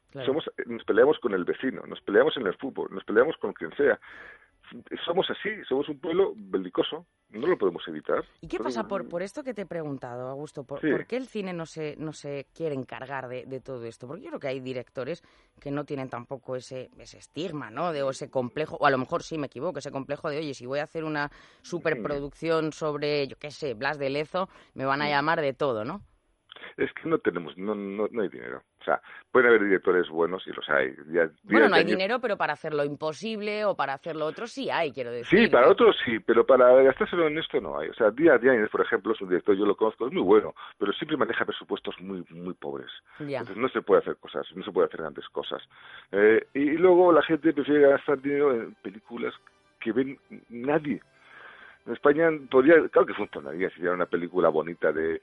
Nos peleamos con el vecino, nos peleamos en el fútbol, nos peleamos con quien sea. Somos así, somos un pueblo belicoso, no lo podemos evitar. ¿Y qué pasa por esto que te he preguntado, Augusto? ¿Por qué el cine no se quiere encargar de todo esto? Porque yo creo que hay directores que no tienen tampoco ese estigma, ¿no? O ese complejo, o a lo mejor sí me equivoco, ese complejo de, oye, si voy a hacer una superproducción sobre, yo qué sé, Blas de Lezo, me van a llamar de todo, ¿no? Es que no hay dinero. O sea, pueden haber directores buenos y los hay. No hay dinero, pero para hacer lo imposible o para hacer lo otro sí hay, quiero decir. Sí, para otros sí, pero para gastárselo en esto no hay. O sea, Díaz Yáñez, por ejemplo, es un director, yo lo conozco, es muy bueno, pero siempre maneja presupuestos muy muy pobres. Entonces no se puede hacer cosas, no se puede hacer grandes cosas. Y luego la gente prefiere gastar dinero en películas que ven nadie. En España claro que funcionaría si hubiera una película bonita de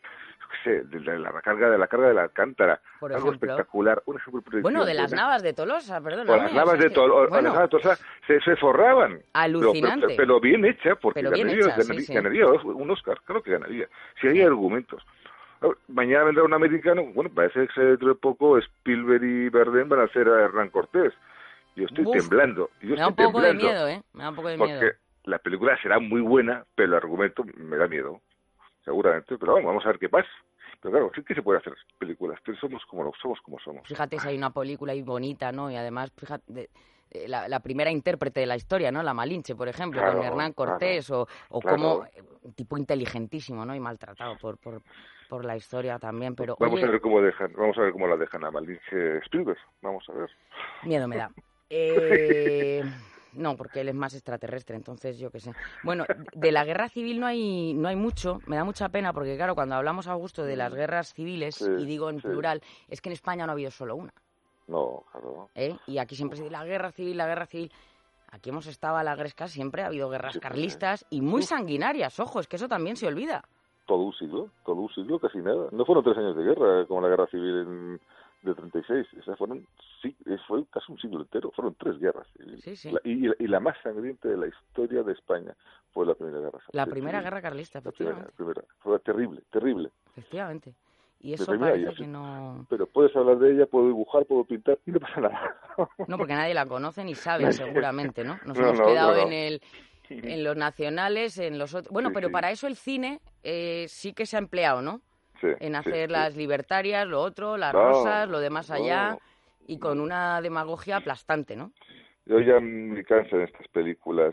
la carga de la Alcántara, por algo ejemplo, espectacular, bueno, de las Navas de Tolosa, perdón. Las Navas de Tolosa se forraban. Alucinante. Pero bien hecha, porque ganaría un Oscar, claro que ganaría, si hay argumentos. Mañana vendrá un americano, bueno, parece que dentro de poco Spielberg y Bardem van a hacer a Hernán Cortés. Yo estoy temblando. Me da un poco de miedo, Me da un poco de miedo. Porque la película será muy buena, pero el argumento me da miedo, seguramente. Pero vamos a ver qué pasa. Pero claro, sí que se puede hacer películas, pero somos como somos. Fíjate si hay una película ahí bonita, ¿no? Y además, fíjate, la primera intérprete de la historia, ¿no? La Malinche, por ejemplo, con Hernán Cortés, o como un tipo inteligentísimo, ¿no? Y maltratado por la historia también, pero... Vamos a ver cómo la dejan a Malinche Spielberg, vamos a ver. Miedo me da. No, porque él es más extraterrestre, entonces yo qué sé. Bueno, de la guerra civil no hay mucho, me da mucha pena, porque claro, cuando hablamos, Augusto, de las guerras civiles, y digo en plural, es que en España no ha habido solo una. No, claro. Y aquí siempre se dice la guerra civil. Aquí hemos estado a la gresca, siempre ha habido guerras carlistas y muy sanguinarias, ojo, es que eso también se olvida. Todo un siglo, casi nada. No fueron 3 años de guerra como la guerra civil de 36, fue casi un siglo entero, fueron 3 guerras. Sí. Y la más sangrienta de la historia de España fue la Primera Guerra Carlista. La Primera Guerra Carlista, efectivamente. La primera, fue terrible. Efectivamente. Y eso parece que no... Pero puedes hablar de ella, puedo dibujar, puedo pintar, y no pasa nada. No, porque nadie la conoce ni sabe, seguramente, ¿no? Nos hemos quedado en los nacionales, en los otros... Bueno, pero para eso el cine sí que se ha empleado, ¿no? Sí, en hacer las libertarias, lo otro, las rosas, lo de más allá, y con una demagogia aplastante, ¿no? Yo ya me canso de estas películas,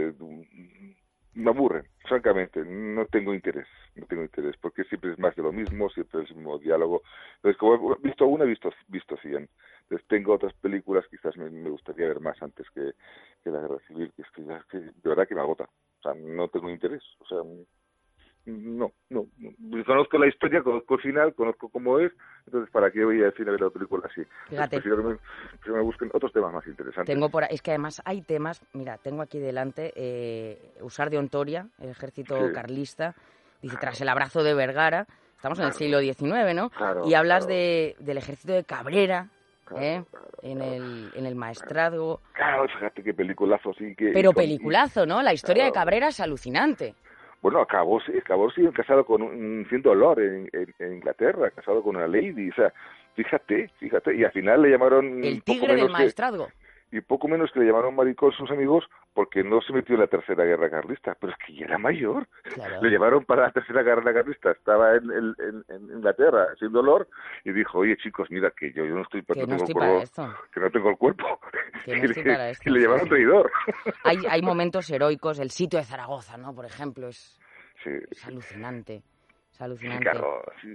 me aburren, francamente, no tengo interés, porque siempre es más de lo mismo, siempre es el mismo diálogo. Entonces, como he visto una, he visto 100. Entonces, tengo otras películas, quizás me gustaría ver más antes que la Guerra Civil, que es que de verdad que me agota. O sea, no tengo interés, o sea, no. Conozco la historia, conozco el final, conozco cómo es, entonces ¿para qué voy a decir a ver la película así? Fíjate. Prefiero que me busquen otros temas más interesantes. Es que además hay temas, mira, tengo aquí delante Usar de Ontoria, el ejército carlista, dice, tras el abrazo de Vergara, estamos en el siglo XIX, ¿no? Claro, y hablas del ejército de Cabrera, en el maestrazgo. Claro, fíjate qué peliculazo, sí que... Pero peliculazo, ¿no? La historia de Cabrera es alucinante. Bueno, acabó casado siendo Lord en Inglaterra, casado con una lady, o sea, fíjate, y al final le llamaron... El tigre del maestrazgo. Y poco menos que le llamaron maricón sus amigos porque no se metió en la Tercera Guerra Carlista, pero es que ya era mayor. Claro. Le llevaron para la Tercera Guerra Carlista, estaba en Inglaterra siendo Lord y dijo, oye chicos, mira que yo no estoy para esto, que no tengo el cuerpo, que no estoy para esto. Y le llevaron traidor. Hay momentos heroicos, el sitio de Zaragoza, ¿no? Por ejemplo, es alucinante. Es alucinante. Sí, claro, sí.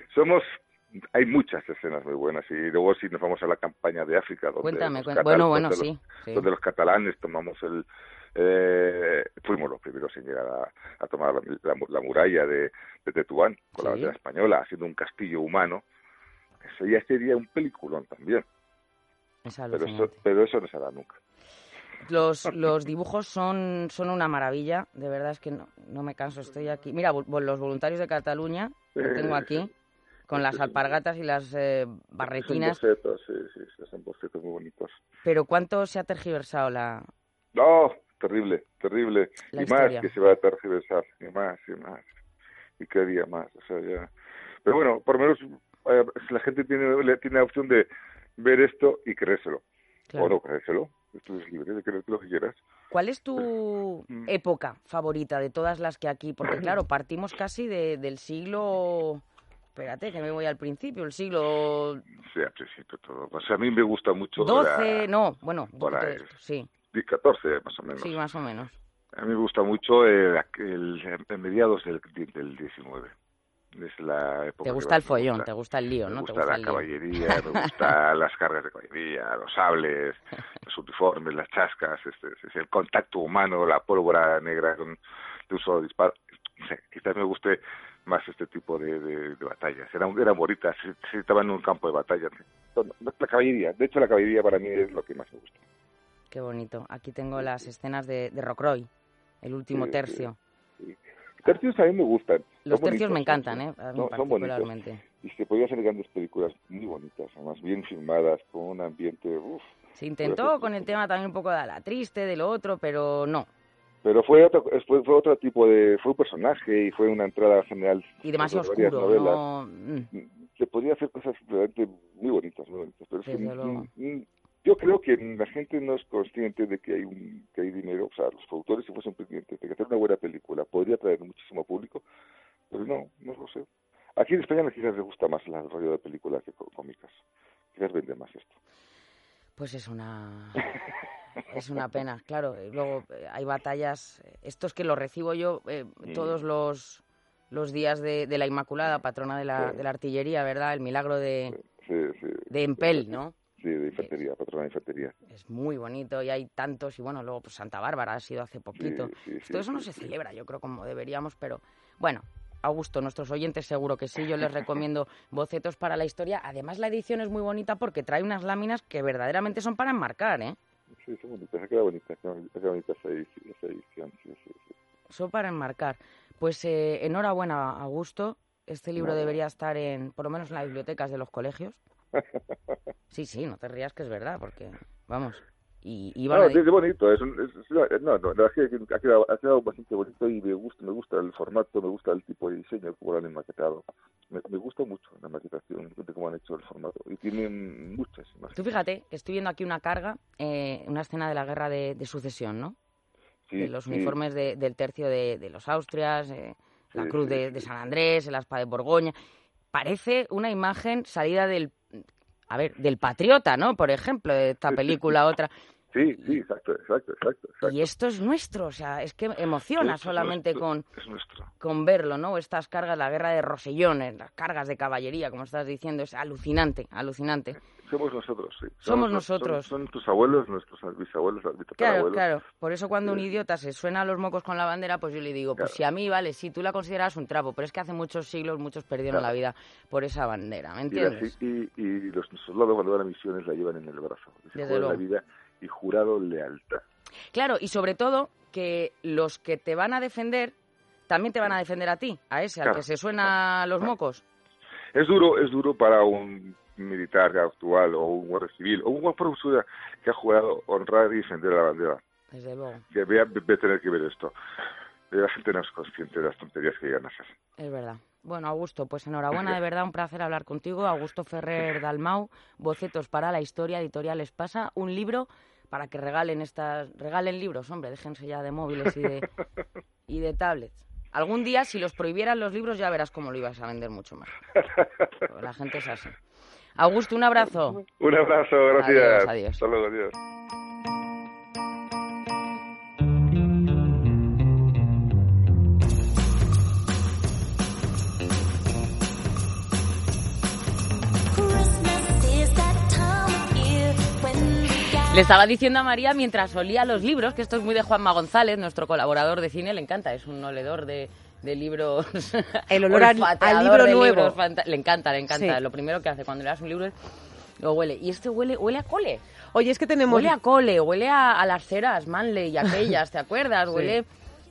Hay muchas escenas muy buenas y luego si nos vamos a la campaña de África donde donde los catalanes tomamos fuimos los primeros en llegar a tomar la muralla de Tetuán con la bandera española, haciendo un castillo humano. Eso ya sería un peliculón también. Es alucinante. Pero eso no se hará nunca. Los dibujos son una maravilla, de verdad es que no me canso, estoy aquí. Mira, los voluntarios de Cataluña, lo tengo aquí. Con las alpargatas y las barretinas. Son bocetos muy bonitos. Pero ¿cuánto se ha tergiversado la...? No, terrible. La y historia. Más que se va a tergiversar, y más. Y cada día más, o sea, ya... Pero bueno, por lo menos la gente tiene la opción de ver esto y creérselo. Claro. O no creérselo, tú eres libre de creer lo que quieras. ¿Cuál es tu época favorita de todas las que aquí? Porque claro, partimos casi del siglo... Espérate, que me voy al principio, el siglo... Sí, al principio todo. O sea, a mí me gusta mucho... 12, sí. 14, más o menos. Sí, más o menos. A mí me gusta mucho el mediados del 19. Es la época. Te gusta el follón, te gusta el lío, ¿no? Me gusta la caballería, me gustan las cargas de caballería, los sables, los uniformes, las chascas, el contacto humano, la pólvora negra de un solo disparo. No sé, quizás me guste más este tipo de batallas. Eran bonitas, se estaban en un campo de batalla. La caballería, de hecho la caballería para mí es lo que más me gusta. Qué bonito. Aquí tengo las escenas de Rocroi, el último tercio. Sí. Tercios también me gustan. Los tercios me encantan, son particularmente. Bonitos. Y se podían hacer grandes películas muy bonitas, además bien filmadas, con un ambiente... Se intentó con el tema también un poco de la triste, de lo otro, pero no. Pero fue otro tipo fue un personaje y fue una entrada general. Y demasiado oscuro, ¿no? Se podía hacer cosas realmente muy bonitas. Pero yo creo que la gente no es consciente de que hay dinero. O sea, los productores, si fuesen pendientes de que hacer una buena película podría traer muchísimo público, pero no lo sé. Aquí en España quizás les gusta más el rollo de películas cómicas. Quizás vende más esto. Pues es una pena, claro. Luego hay batallas, estos que los recibo yo todos los días de la Inmaculada, patrona de la artillería, ¿verdad? El milagro de Empel, ¿no? Sí, de infantería, patrona de infantería. Es muy bonito y hay tantos, y bueno, luego pues Santa Bárbara ha sido hace poquito. Todo eso no se celebra, yo creo, como deberíamos, pero bueno... Augusto, nuestros oyentes seguro que sí, yo les recomiendo Bocetos para la Historia. Además, la edición es muy bonita porque trae unas láminas que verdaderamente son para enmarcar, ¿eh? Sí, son bonitas, queda bonita esa edición, sí. Son para enmarcar. Pues enhorabuena, Augusto. Este libro debería estar por lo menos en las bibliotecas de los colegios. Sí, no te rías que es verdad, porque, vamos... es bonito, la verdad es que ha quedado bastante bonito y me gusta el formato, me gusta el tipo de diseño, como lo han maquetado. Me gusta mucho la maquetación de cómo han hecho el formato y tienen muchas imágenes. Tú fíjate que estoy viendo aquí una carga, una escena de la guerra de sucesión, ¿no? de los uniformes del tercio de los Austrias, la cruz de San Andrés, la espada de Borgoña. Parece una imagen salida del Patriota, ¿no? Por ejemplo, de esta película, otra. Sí, exacto. Y esto es nuestro, o sea, es que emociona solamente con verlo, ¿no? Estas cargas, la guerra de Rosellón, las cargas de caballería, como estás diciendo, es alucinante. Somos nosotros, sí. Somos nosotros. Son tus abuelos, nuestros bisabuelos, tatarabuelos. Claro. Por eso cuando un idiota se suena a los mocos con la bandera, pues yo le digo, pues si a mí, vale, sí, tú la consideras un trapo, pero es que hace muchos siglos muchos perdieron la vida por esa bandera, ¿me entiendes? Y los soldados cuando van a misiones la llevan en el brazo. Se juegan la vida y jurado lealtad. Claro, y sobre todo que los que te van a defender también te van a defender a ti, a ese, al que se suena a los mocos. Es duro para un militar actual o un guardia civil o un guardia que ha jurado honrar y defender la bandera. Desde luego. Que voy a tener que ver esto. La gente no es consciente de las tonterías que llegan a hacer. Es verdad. Bueno, Augusto, pues enhorabuena, de verdad, un placer hablar contigo. Augusto Ferrer Dalmau, Bocetos para la Historia, Editorial Espasa, un libro para que regalen libros, hombre, déjense ya de móviles y de tablets. Algún día, si los prohibieran los libros, ya verás cómo lo ibas a vender mucho más. Pero la gente es así. Augusto, un abrazo. Un abrazo, gracias. Adiós. Hasta luego, adiós. Le estaba diciendo a María mientras olía los libros, que esto es muy de Juanma González, nuestro colaborador de cine, le encanta, es un oledor de libros. El olor al libro nuevo. Le encanta. Sí. Lo primero que hace cuando le das un libro es lo huele. Y este huele a cole. Oye, es que tenemos... Huele a cole, huele a las ceras Manley y aquellas, ¿te acuerdas? Sí. Huele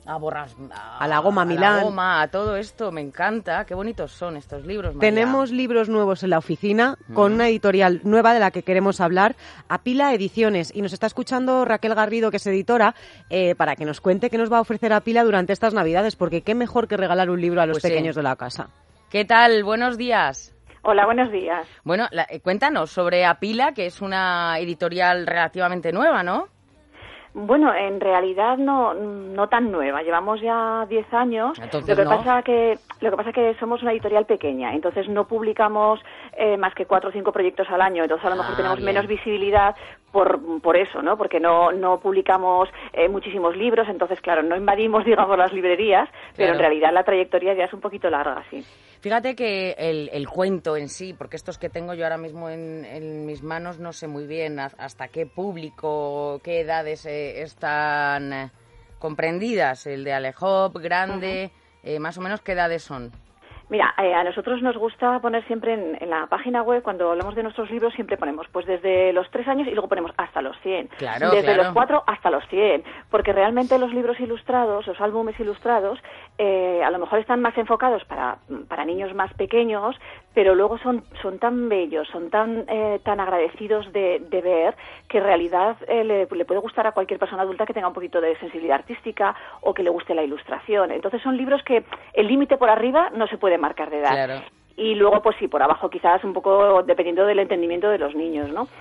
a la goma Milán. A la goma, a todo esto, me encanta. Qué bonitos son estos libros, María. Tenemos libros nuevos en la oficina con una editorial nueva de la que queremos hablar, Apila Ediciones. Y nos está escuchando Raquel Garrido, que es editora, para que nos cuente qué nos va a ofrecer Apila durante estas Navidades, porque qué mejor que regalar un libro a los pequeños de la casa. ¿Qué tal? Buenos días. Hola, buenos días. Bueno, cuéntanos sobre Apila, que es una editorial relativamente nueva, ¿no? Bueno, en realidad no tan nueva. Llevamos ya 10 años. Entonces, lo que pasa que somos una editorial pequeña, entonces no publicamos más que 4 o 5 proyectos al año. Entonces a lo mejor tenemos menos visibilidad por eso, ¿no? Porque no publicamos muchísimos libros, entonces claro, no invadimos, digamos, las librerías, pero en realidad la trayectoria ya es un poquito larga, sí. Fíjate que el cuento en sí, porque estos que tengo yo ahora mismo en mis manos, no sé muy bien hasta qué público, qué edades están comprendidas. El de Alejop, Grande, más o menos qué edades son. Mira, a nosotros nos gusta poner siempre en la página web, cuando hablamos de nuestros libros, siempre ponemos pues desde los 3 años y luego ponemos hasta los 100. Claro, desde los 4 hasta los 100. Porque realmente los libros ilustrados, los álbumes ilustrados, a lo mejor están más enfocados para niños más pequeños, pero luego son tan bellos, son tan agradecidos de ver, que en realidad le puede gustar a cualquier persona adulta que tenga un poquito de sensibilidad artística o que le guste la ilustración. Entonces son libros que el límite por arriba no se puede marcar de edad. Claro. Y luego, pues sí, por abajo quizás un poco dependiendo del entendimiento de los niños, ¿no?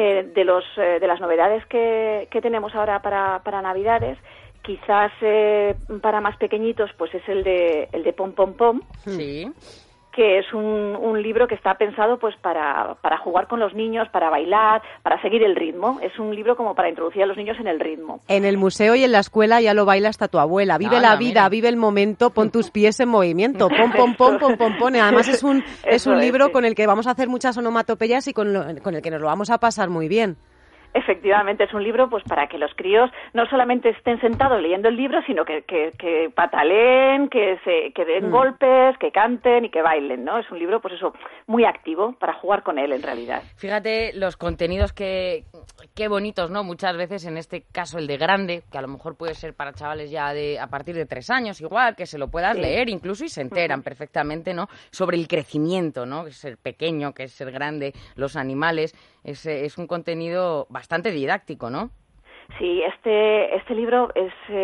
De las novedades que tenemos ahora para Navidades, quizás para más pequeñitos, pues es el de Pom Pom Pom. Sí. Que es un libro que está pensado pues para jugar con los niños, para bailar, para seguir el ritmo. Es un libro como para introducir a los niños en el ritmo. En el museo y en la escuela ya lo baila hasta tu abuela. Vive la vida, mira. Vive el momento, pon tus pies en movimiento. Pom, pom, pom, pom, pom, pom. Además es un libro con el que vamos a hacer muchas onomatopeyas y con el que nos lo vamos a pasar muy bien. Efectivamente, es un libro pues para que los críos no solamente estén sentados leyendo el libro, sino que pataleen, que den golpes, que canten y que bailen, ¿no? Es un libro, pues eso, muy activo para jugar con él, en realidad. Fíjate los contenidos qué bonitos, ¿no? Muchas veces, en este caso el de Grande, que a lo mejor puede ser para chavales ya a partir de 3 años, igual, que se lo puedas leer incluso y se enteran perfectamente, ¿no? Sobre el crecimiento, ¿no? Que es ser pequeño, que es ser grande, los animales. Es un contenido bastante didáctico, ¿no? Sí, este libro es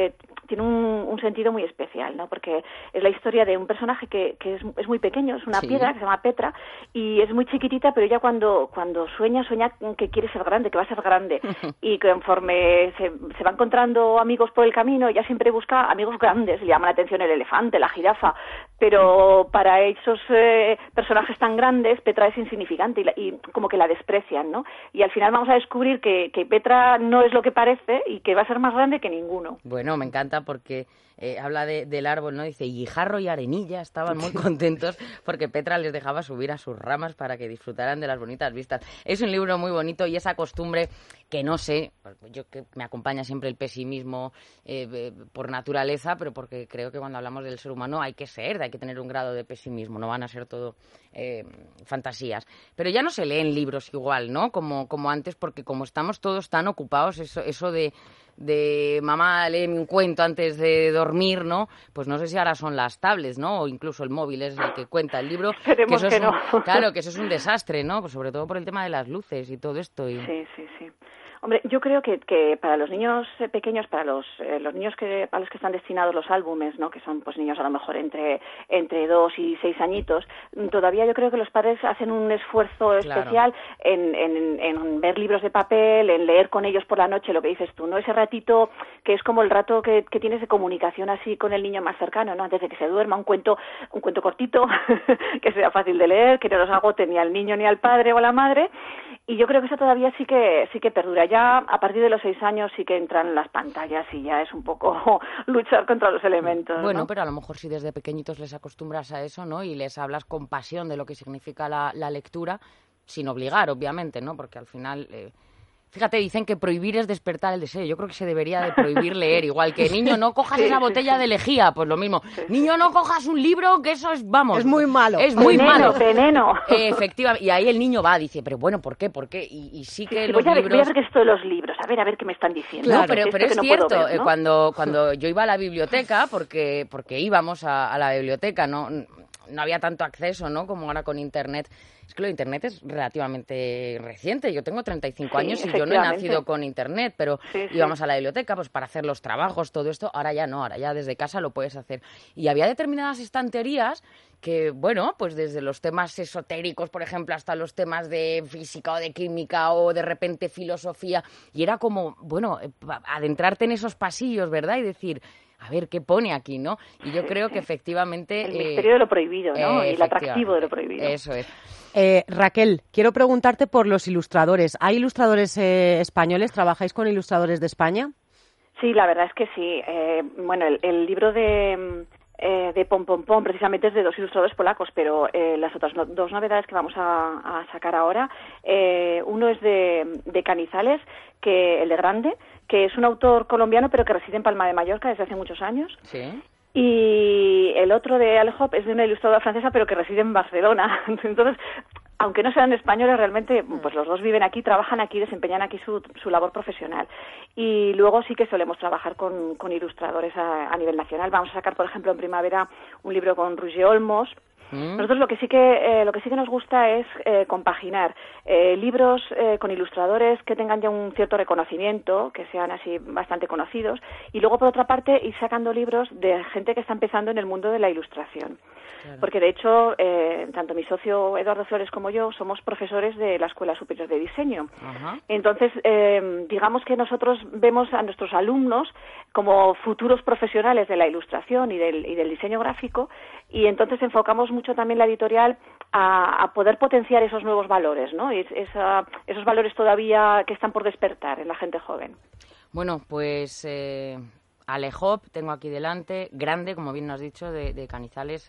tiene un sentido muy especial, ¿no? Porque es la historia de un personaje que es muy pequeño, es una piedra que se llama Petra, y es muy chiquitita, pero ella cuando sueña que quiere ser grande, que va a ser grande, y conforme se va encontrando amigos por el camino, ella siempre busca amigos grandes, le llama la atención el elefante, la jirafa, pero para esos personajes tan grandes, Petra es insignificante y como que la desprecian, ¿no? Y al final vamos a descubrir que Petra no es lo que parece y que va a ser más grande que ninguno. Bueno, me encanta porque habla del árbol, ¿no? Dice, Guijarro y Arenilla estaban muy contentos porque Petra les dejaba subir a sus ramas para que disfrutaran de las bonitas vistas. Es un libro muy bonito y esa costumbre que no sé, yo que me acompaña siempre el pesimismo por naturaleza, pero porque creo que cuando hablamos del ser humano hay que tener un grado de pesimismo, no van a ser todo fantasías. Pero ya no se leen libros igual, ¿no? Como antes, porque como estamos todos tan ocupados, eso de mamá, léeme un cuento antes de dormir, ¿no? Pues no sé si ahora son las tablets, ¿no? O incluso el móvil es el que cuenta el libro. Esperemos que no. Claro, que eso es un desastre, ¿no? Pues sobre todo por el tema de las luces y todo esto. Sí. Hombre, yo creo que para los niños pequeños, para los niños a los que están destinados los álbumes, ¿no? Que son pues niños a lo mejor entre 2 y 6 añitos, todavía yo creo que los padres hacen un esfuerzo especial en ver libros de papel, en leer con ellos por la noche, lo que dices tú, ¿no? Ese ratito que es como el rato que tienes de comunicación así con el niño más cercano, ¿no? Antes de que se duerma, un cuento cortito, que sea fácil de leer, que no los agote ni al niño ni al padre o a la madre. Y yo creo que eso todavía sí que perdura. Ya a partir de los 6 años sí que entran las pantallas y ya es un poco luchar contra los elementos. Bueno, ¿no? pero a lo mejor si desde pequeñitos les acostumbras a eso, ¿no? Y les hablas con pasión de lo que significa la lectura, sin obligar, obviamente, ¿no? Porque al final... Fíjate, dicen que prohibir es despertar el deseo. Yo creo que se debería de prohibir leer. Igual que, niño, no cojas esa botella de lejía. Pues lo mismo. Niño, no cojas un libro, que eso es, vamos... Es muy malo. Es muy malo. Veneno. Efectivamente. Y ahí el niño dice, pero bueno, ¿por qué? Y sí que los voy a libros... ver qué es esto de los libros. A ver qué me están diciendo. Claro, pero es no cierto. Ver, ¿no? Cuando yo iba a la biblioteca, porque íbamos a la biblioteca, no había tanto acceso, ¿no? Como ahora con Internet. Es que lo de Internet es relativamente reciente. Yo tengo 35 años y yo no he nacido con Internet, pero íbamos a la biblioteca pues para hacer los trabajos, todo esto. Ahora ya no, ahora ya desde casa lo puedes hacer. Y había determinadas estanterías que, bueno, pues desde los temas esotéricos, por ejemplo, hasta los temas de física o de química o de repente filosofía. Y era como, bueno, adentrarte en esos pasillos, ¿verdad? Y decir... A ver, ¿qué pone aquí, no? Y yo creo que efectivamente... El misterio de lo prohibido, ¿no? Y el atractivo de lo prohibido. Eso es. Raquel, quiero preguntarte por los ilustradores. ¿Hay ilustradores españoles? ¿Trabajáis con ilustradores de España? Sí, la verdad es que sí. Bueno, el libro de Pom Pom Pom precisamente es de 2 ilustradores polacos, pero las otras 2 novedades que vamos a sacar ahora, uno es de Canizales, el de Grande, que es un autor colombiano pero que reside en Palma de Mallorca desde hace muchos años. Sí. Y el otro de Alejop es de una ilustradora francesa pero que reside en Barcelona. Entonces, aunque no sean españoles, realmente pues los 2 viven aquí, trabajan aquí, desempeñan aquí su labor profesional. Y luego sí que solemos trabajar con ilustradores a nivel nacional. Vamos a sacar, por ejemplo, en primavera un libro con Roger Olmos. Nosotros lo que sí que nos gusta es compaginar libros con ilustradores que tengan ya un cierto reconocimiento, que sean así bastante conocidos, y luego por otra parte ir sacando libros de gente que está empezando en el mundo de la ilustración. Claro. Porque de hecho tanto mi socio Eduardo Flores como yo somos profesores de la Escuela Superior de Diseño. Ajá. Entonces digamos que nosotros vemos a nuestros alumnos como futuros profesionales de la ilustración y del diseño gráfico, y entonces enfocamos mucho también la editorial a poder potenciar esos nuevos valores, ¿no? Esos valores todavía que están por despertar en la gente joven. Bueno, pues Alejop, tengo aquí delante, Grande, como bien nos has dicho, de Canizales,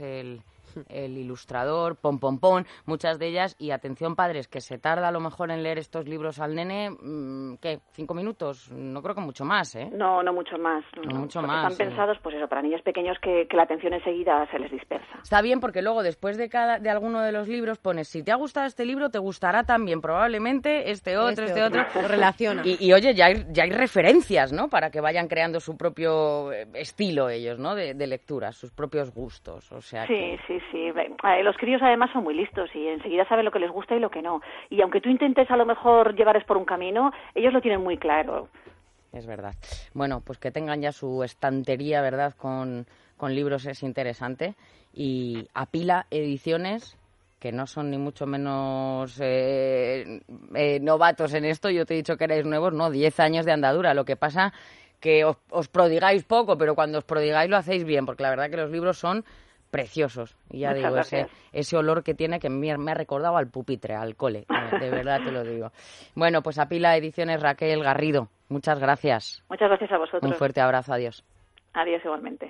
el ilustrador, Pom Pom Pom, muchas de ellas, y atención padres, que se tarda a lo mejor en leer estos libros al nene, ¿qué? ¿5 minutos? No creo que mucho más, ¿eh? No mucho más. No mucho más. Están pensados, pues eso, para niños pequeños que la atención enseguida se les dispersa. Está bien, porque luego después de alguno de los libros pones, si te ha gustado este libro, te gustará también probablemente este otro. Lo relaciona. Y oye, ya hay referencias, ¿no? Para que vayan creando su propio estilo ellos, ¿no? De lectura, sus propios gustos, o sea sí. Los críos además son muy listos y enseguida saben lo que les gusta y lo que no. Y aunque tú intentes a lo mejor llevarles por un camino, ellos lo tienen muy claro. es verdad. Bueno, pues que tengan ya su estantería, ¿verdad?, con libros es interesante. Y Apila Ediciones, que no son ni mucho menos novatos en esto, yo te he dicho que erais nuevos, no, 10 años de andadura. Lo que pasa que os prodigáis poco, pero cuando os prodigáis lo hacéis bien, porque la verdad que los libros son preciosos. Y ya digo, ese olor que tiene que me ha recordado al pupitre, al cole, de verdad te lo digo. Bueno, pues Apila Ediciones, Raquel Garrido, muchas gracias. Muchas gracias a vosotros. Un fuerte abrazo, adiós. Adiós igualmente.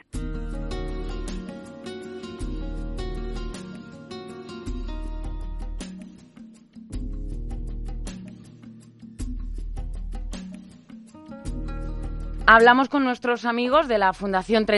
Hablamos con nuestros amigos de la Fundación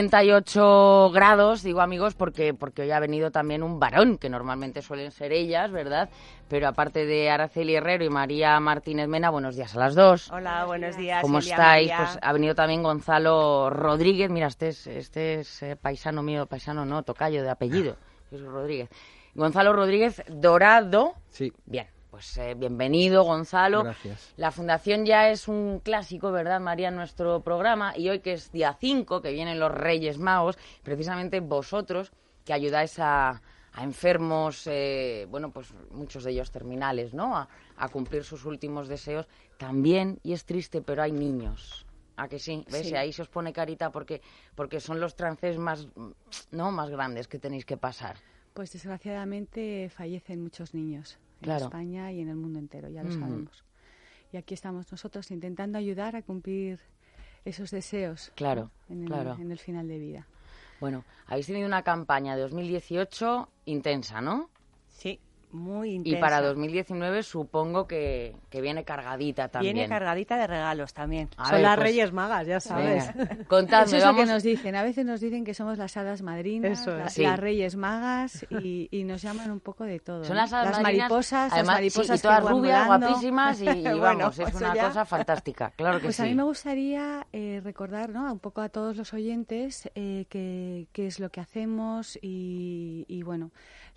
38 Grados, digo amigos porque hoy ha venido también un varón, que normalmente suelen ser ellas, ¿verdad? Pero aparte de Araceli Herrero y María Martínez Mena, buenos días a las dos. Hola, buenos días. ¿Cómo estáis? Pues ha venido también Gonzalo Rodríguez, mira, este es paisano mío, paisano no, tocayo de apellido, es Rodríguez. Gonzalo Rodríguez Dorado. Sí. Bien. Pues bienvenido, Gonzalo. Gracias. La Fundación ya es un clásico, ¿verdad, María, en nuestro programa? Y hoy, que es día 5, que vienen los Reyes Magos, precisamente vosotros, que ayudáis a enfermos, bueno, pues muchos de ellos terminales, ¿no?, a cumplir sus últimos deseos. También, y es triste, pero hay niños. ¿A que sí? ¿Ves? Sí. Y ahí se os pone carita porque son los trances más grandes que tenéis que pasar. Pues desgraciadamente fallecen muchos niños. Claro. En España y en el mundo entero, ya lo sabemos. Y aquí estamos nosotros intentando ayudar a cumplir esos deseos, claro, ¿no?, en el final de vida. Bueno, habéis tenido una campaña de 2018 intensa, ¿no? Sí, muy intensa. Y para 2019 supongo que viene cargadita también. Viene cargadita de regalos también. Son las Reyes Magas, ya sabes. Contadme, eso es lo que nos dicen. A veces nos dicen que somos las hadas madrinas, las Reyes Magas, y nos llaman un poco de todo. Son las hadas las madrinas, mariposas, además, las mariposas y todas que rubias, volando. guapísimas, y Bueno, vamos, es pues una cosa fantástica, claro que pues sí. A mí me gustaría recordar, ¿no?, un poco a todos los oyentes qué es lo que hacemos y bueno,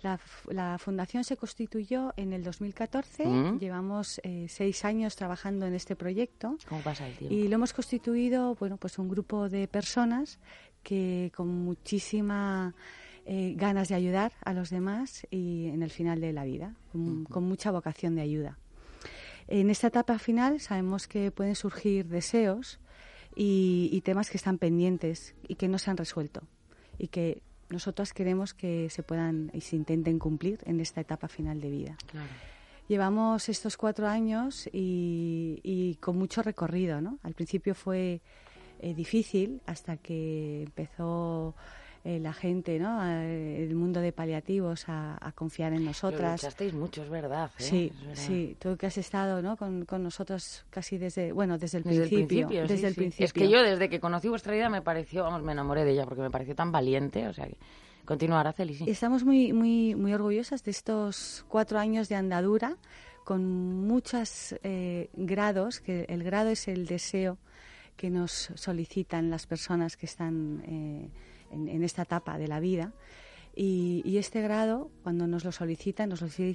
la Fundación se constituyó en el 2014, llevamos 6 años trabajando en este proyecto. ¿Cómo pasa el tiempo? Y lo hemos constituido, bueno, pues un grupo de personas que con muchísima ganas de ayudar a los demás y en el final de la vida, con mucha vocación de ayuda. En esta etapa final sabemos que pueden surgir deseos y temas que están pendientes y que no se han resuelto y que nosotras queremos que se puedan y se intenten cumplir en esta etapa final de vida. Claro. Llevamos estos 4 años y con mucho recorrido, ¿no? Al principio fue difícil hasta que empezó la gente, ¿no?, el mundo de paliativos a confiar en nosotras. Lo luchasteis mucho, es verdad. Sí, es verdad. Sí. Tú que has estado, ¿no?, con nosotros casi desde el principio. Desde el principio. Es que yo desde que conocí vuestra idea me enamoré de ella porque me pareció tan valiente, o sea que... Continúa, Araceli, sí. Estamos muy, muy, muy orgullosas de estos 4 años de andadura con muchos grados, que el grado es el deseo que nos solicitan las personas que están en esta etapa de la vida. Y este grado, cuando nos lo solicita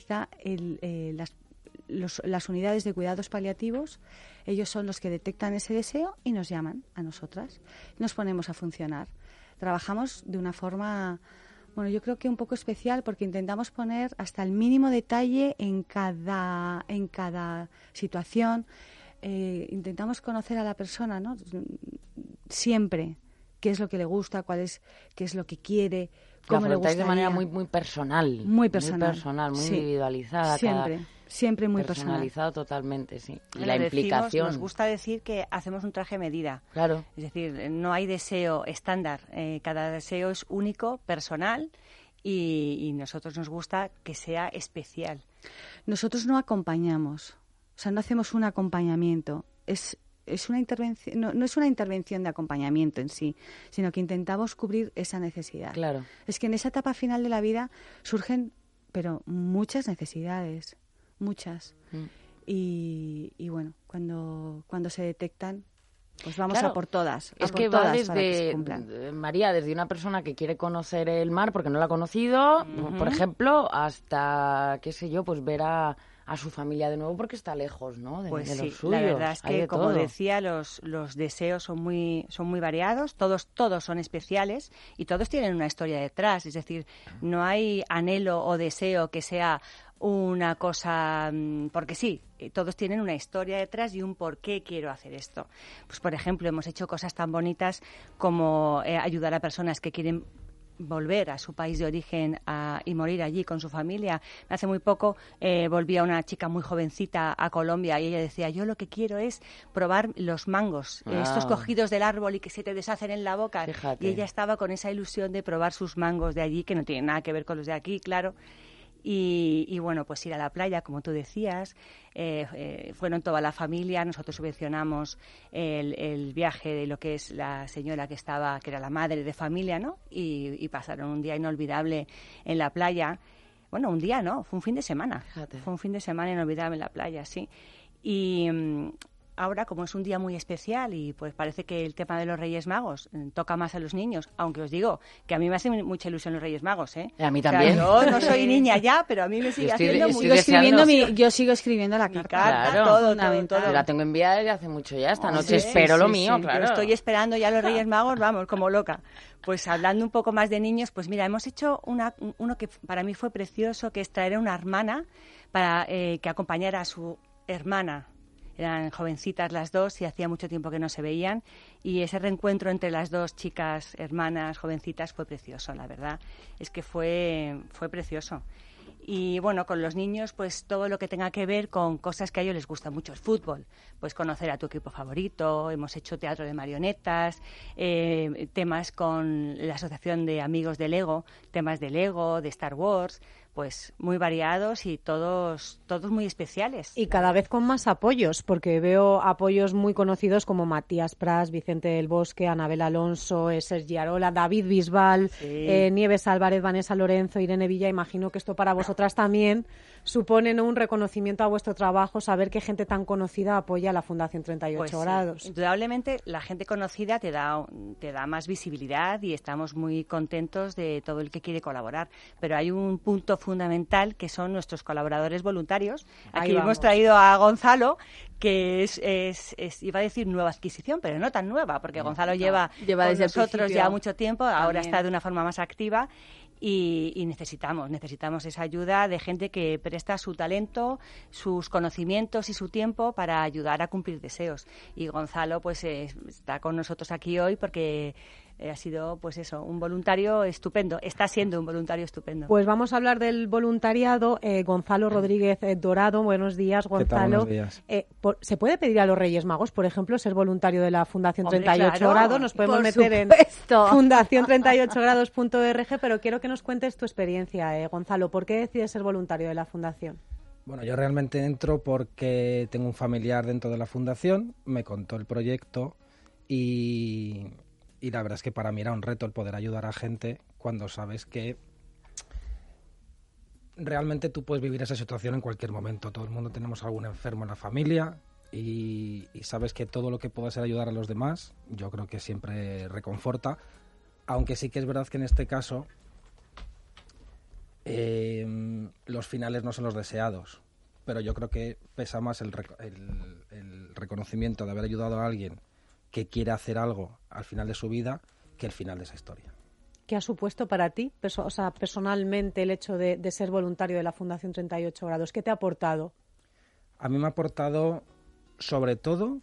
las unidades de cuidados paliativos. Ellos son los que detectan ese deseo y nos llaman a nosotras. Nos ponemos a funcionar. Trabajamos de una forma, bueno, yo creo que un poco especial, porque intentamos poner hasta el mínimo detalle en cada situación. Intentamos conocer a la persona, ¿no?, siempre, qué es lo que le gusta, qué es lo que quiere, cómo le gustaría. De manera muy personal. Muy personal. Muy sí. individualizada. Siempre muy personalizado totalmente, sí. Y bueno, la implicación. Nos gusta decir que hacemos un traje a medida. Claro. Es decir, no hay deseo estándar. Cada deseo es único, personal, y nosotros nos gusta que sea especial. Nosotros no acompañamos, o sea, no hacemos un acompañamiento. Es una intervención, no es una intervención de acompañamiento en sí, sino que intentamos cubrir esa necesidad. Claro. Es que en esa etapa final de la vida surgen, pero muchas necesidades, muchas. Y bueno, cuando se detectan, pues vamos a por todas. Es que va desde, María, desde una persona que quiere conocer el mar porque no lo ha conocido, por ejemplo, hasta, qué sé yo, pues ver a a su familia de nuevo porque está lejos, ¿no? De Pues los sí, suyos. la verdad es que, como todo. decía, los deseos son muy variados, todos son especiales y todos tienen una historia detrás. Es decir, no hay anhelo o deseo que sea una cosa porque sí, todos tienen una historia detrás y un por qué quiero hacer esto. Pues, por ejemplo, hemos hecho cosas tan bonitas como ayudar a personas que quieren volver a su país de origen y morir allí con su familia. Hace muy poco volvía una chica muy jovencita a Colombia y ella decía, yo lo que quiero es probar los mangos, estos cogidos del árbol y que se te deshacen en la boca. Fíjate. Y ella estaba con esa ilusión de probar sus mangos de allí, que no tienen nada que ver con los de aquí, claro. Y bueno, pues ir a la playa, como tú decías, fueron toda la familia, nosotros subvencionamos el viaje de lo que es la señora que era la madre de familia, ¿no? Y pasaron un día inolvidable en la playa. Bueno, un día no, fue un fin de semana. Fíjate. Fue un fin de semana inolvidable en la playa, sí. Y ahora, como es un día muy especial y pues parece que el tema de los Reyes Magos toca más a los niños, aunque os digo que a mí me hace mucha ilusión los Reyes Magos, ¿eh? A mí también. O sea, yo no soy niña ya, pero a mí me sigue haciendo mucho. Yo sigo escribiendo la carta. Claro, todo. Yo la tengo enviada desde hace mucho ya. Esta noche espero lo mío, claro. Yo estoy esperando ya los Reyes Magos, vamos, como loca. Pues hablando un poco más de niños, pues mira, hemos hecho uno que para mí fue precioso, que es traer a una hermana para que acompañara a su hermana. Eran jovencitas las dos y hacía mucho tiempo que no se veían y ese reencuentro entre las dos chicas, hermanas, jovencitas, fue precioso, la verdad. Es que fue precioso. Y bueno, con los niños, pues todo lo que tenga que ver con cosas que a ellos les gusta mucho, el fútbol. Pues conocer a tu equipo favorito, hemos hecho teatro de marionetas, temas con la Asociación de Amigos de Lego, temas de Lego, de Star Wars, pues muy variados y todos muy especiales. Y cada vez con más apoyos, porque veo apoyos muy conocidos como Matías Prats, Vicente del Bosque, Anabel Alonso, Sergi Arola, David Bisbal, Nieves Álvarez, Vanessa Lorenzo, Irene Villa. Imagino que esto para vosotras también supone un reconocimiento a vuestro trabajo, saber que gente tan conocida apoya a la Fundación 38 pues grados. Sí. Indudablemente la gente conocida te da más visibilidad y estamos muy contentos de todo el que quiere colaborar, pero hay un punto fundamental que son nuestros colaboradores voluntarios. Aquí hemos traído a Gonzalo, que es iba a decir nueva adquisición, pero no tan nueva, porque Gonzalo lleva con desde nosotros ya mucho tiempo, también. Ahora está de una forma más activa. Y necesitamos esa ayuda de gente que presta su talento, sus conocimientos y su tiempo para ayudar a cumplir deseos. Y Gonzalo pues está con nosotros aquí hoy porque ha sido pues eso, un voluntario estupendo, está siendo un voluntario estupendo. Pues vamos a hablar del voluntariado. Gonzalo Rodríguez Dorado, buenos días, Gonzalo. Buenos días. ¿Se puede pedir a los Reyes Magos, por ejemplo, ser voluntario de la Fundación 38 claro, grados? Nos podemos meter en fundacion38grados.org, pero quiero que nos cuentes tu experiencia, Gonzalo. ¿Por qué decides ser voluntario de la Fundación? Bueno, yo realmente entro porque tengo un familiar dentro de la Fundación, me contó el proyecto y la verdad es que para mí era un reto el poder ayudar a gente cuando sabes que realmente tú puedes vivir esa situación en cualquier momento. Todo el mundo tenemos algún enfermo en la familia y sabes que todo lo que pueda ser ayudar a los demás, yo creo que siempre reconforta, aunque sí que es verdad que en este caso los finales no son los deseados, pero yo creo que pesa más el reconocimiento de haber ayudado a alguien que quiere hacer algo al final de su vida que el final de esa historia. ¿Qué ha supuesto para ti, personalmente, el hecho de ser voluntario de la Fundación 38 grados? ¿Qué te ha aportado? A mí me ha aportado, sobre todo,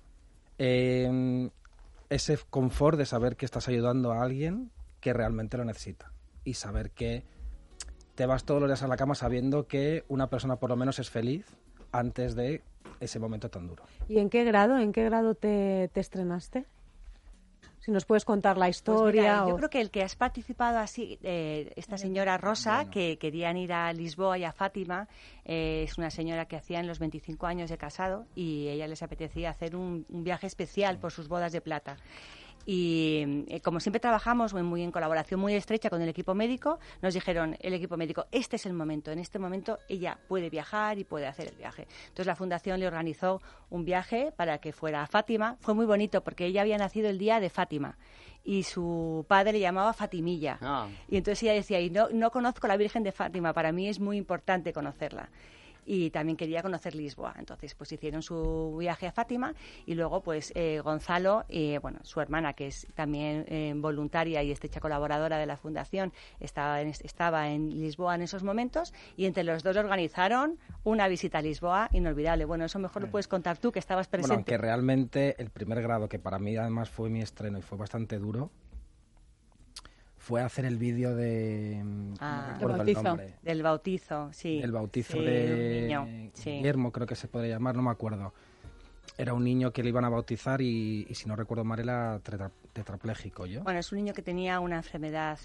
ese confort de saber que estás ayudando a alguien que realmente lo necesita y saber que te vas todos los días a la cama sabiendo que una persona por lo menos es feliz antes de ese momento tan duro. ¿Y en qué grado te estrenaste? Si nos puedes contar la historia. Pues mira, yo creo que el que has participado así, esta señora Rosa, bueno, que querían ir a Lisboa y a Fátima, es una señora que hacían los 25 años de casado y ella les apetecía hacer un viaje especial por sus bodas de plata. Y como siempre trabajamos muy en colaboración muy estrecha con el equipo médico, nos dijeron el equipo médico, este es el momento, en este momento ella puede viajar y puede hacer el viaje. Entonces la Fundación le organizó un viaje para que fuera a Fátima. Fue muy bonito porque ella había nacido el día de Fátima y su padre le llamaba Fatimilla. Y entonces ella decía, y no conozco la Virgen de Fátima, para mí es muy importante conocerla. y también quería conocer Lisboa. Entonces, pues hicieron su viaje a Fátima y luego, pues, Gonzalo y, bueno, su hermana, que es también voluntaria y estrecha colaboradora de la Fundación, estaba en Lisboa en esos momentos y entre los dos organizaron una visita a Lisboa inolvidable. Bueno, eso mejor lo puedes contar tú, que estabas presente. Bueno, aunque realmente el primer grado, que para mí además fue mi estreno y fue bastante duro, fue hacer el vídeo de... no recuerdo el nombre. Del bautizo, sí. El bautizo sí, de niño, sí. Guillermo, creo que se podría llamar, no me acuerdo. Era un niño que le iban a bautizar y si no recuerdo mal, era tetrapléjico, ¿yo? Bueno, es un niño que tenía una enfermedad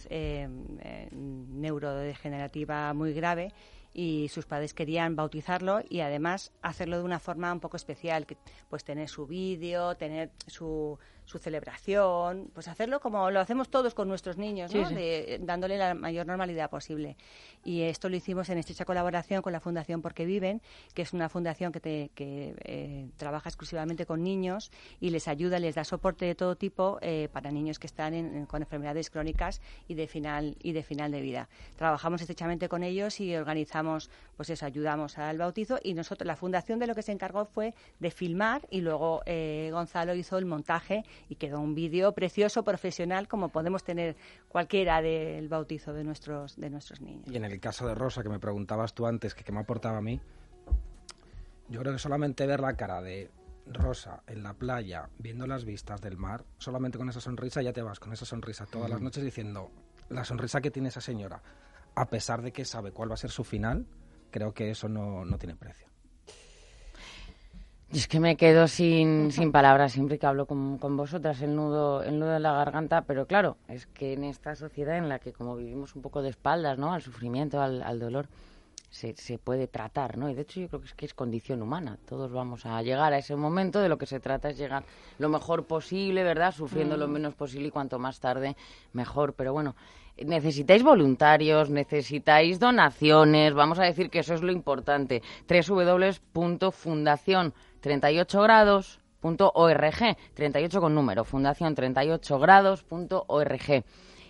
neurodegenerativa muy grave y sus padres querían bautizarlo y además hacerlo de una forma un poco especial, pues tener su vídeo, tener su celebración, pues hacerlo como lo hacemos todos con nuestros niños, ¿no? Sí, sí. Dándole la mayor normalidad posible. Y esto lo hicimos en estrecha colaboración con la Fundación Porque Viven, que es una fundación que trabaja exclusivamente con niños y les ayuda, les da soporte de todo tipo para niños que están con enfermedades crónicas y de final de vida. Trabajamos estrechamente con ellos y organizamos, pues eso, ayudamos al bautizo y nosotros, la Fundación, de lo que se encargó fue de filmar y luego Gonzalo hizo el montaje y quedó un vídeo precioso, profesional, como podemos tener cualquiera del bautizo de nuestros niños. Y en el caso de Rosa, que me preguntabas tú antes, que qué me aportaba a mí, yo creo que solamente ver la cara de Rosa en la playa, viendo las vistas del mar, solamente con esa sonrisa ya te vas con esa sonrisa todas las noches diciendo la sonrisa que tiene esa señora, a pesar de que sabe cuál va a ser su final, creo que eso no tiene precio. Y es que me quedo sin palabras siempre que hablo con vosotras, el nudo en la garganta, pero claro, es que en esta sociedad en la que como vivimos un poco de espaldas, ¿no?, al sufrimiento, al dolor, se puede tratar, ¿no? Y de hecho yo creo que es condición humana, todos vamos a llegar a ese momento, de lo que se trata es llegar lo mejor posible, ¿verdad?, sufriendo lo menos posible y cuanto más tarde mejor, pero bueno, necesitáis voluntarios, necesitáis donaciones, vamos a decir que eso es lo importante, www.fundacion38grados.org, 38 con número, fundacion38grados.org.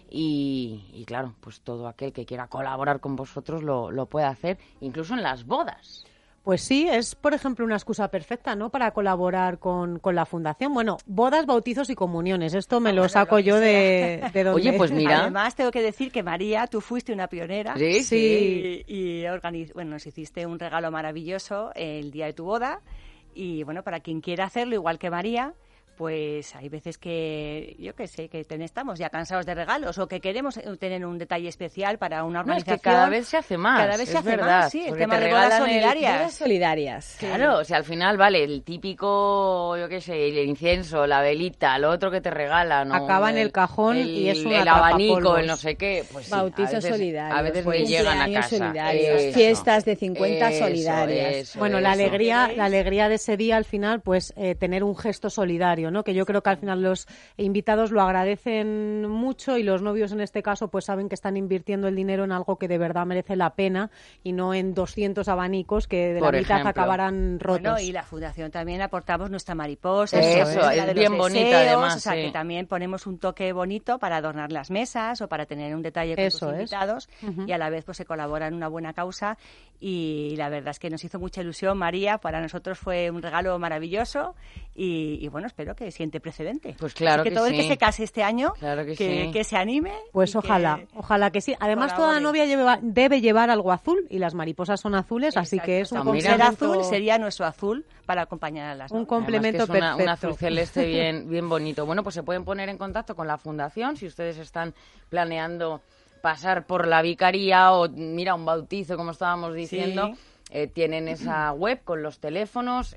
Y claro, pues todo aquel que quiera colaborar con vosotros lo puede hacer, incluso en las bodas. Pues sí, es, por ejemplo, una excusa perfecta, ¿no?, para colaborar con la Fundación. Bueno, bodas, bautizos y comuniones. Esto me lo saco yo de donde... Oye, pues mira... Además, tengo que decir que, María, tú fuiste una pionera. Sí. Y nos hiciste un regalo maravilloso el día de tu boda. Y, bueno, para quien quiera hacerlo, igual que María, pues hay veces que, yo qué sé, que estamos ya cansados de regalos o que queremos tener un detalle especial para una organización. Es que cada vez se hace más. Cada vez se hace verdad, más, sí. El tema de bodas solidarias. Bodas solidarias. Claro, o sea, al final, vale, el típico, yo qué sé, el incienso, la velita, lo otro que te regalan. Acaba en el cajón y es una el abanico, el no sé qué. Pues sí, bautizos solidarios. A veces ni llegan a casa. Solidarios, fiestas de 50 solidarias. Bueno, la alegría de ese día, al final, pues tener un gesto solidario, ¿no? Que yo creo que al final los invitados lo agradecen mucho y los novios en este caso pues saben que están invirtiendo el dinero en algo que de verdad merece la pena y no en 200 abanicos que de la mitad acabarán rotos. Bueno, y la Fundación también aportamos nuestra mariposa. Eso, es bien bonita además. O sea, que también ponemos un toque bonito para adornar las mesas o para tener un detalle con tus invitados y a la vez pues se colabora en una buena causa y la verdad es que nos hizo mucha ilusión, María. Para nosotros fue un regalo maravilloso y bueno, espero que siente precedente. Pues claro que todo el que se case este año, claro que se anime. Pues ojalá que sí. Además, toda novia debe llevar algo azul y las mariposas son azules, así que es un complemento. Azul sería nuestro azul para acompañar a las novias. Un complemento perfecto. Un azul celeste bien bonito. Bueno, pues se pueden poner en contacto con la Fundación si ustedes están planeando pasar por la vicaría o, mira, un bautizo, como estábamos diciendo. Sí. Tienen esa web con los teléfonos,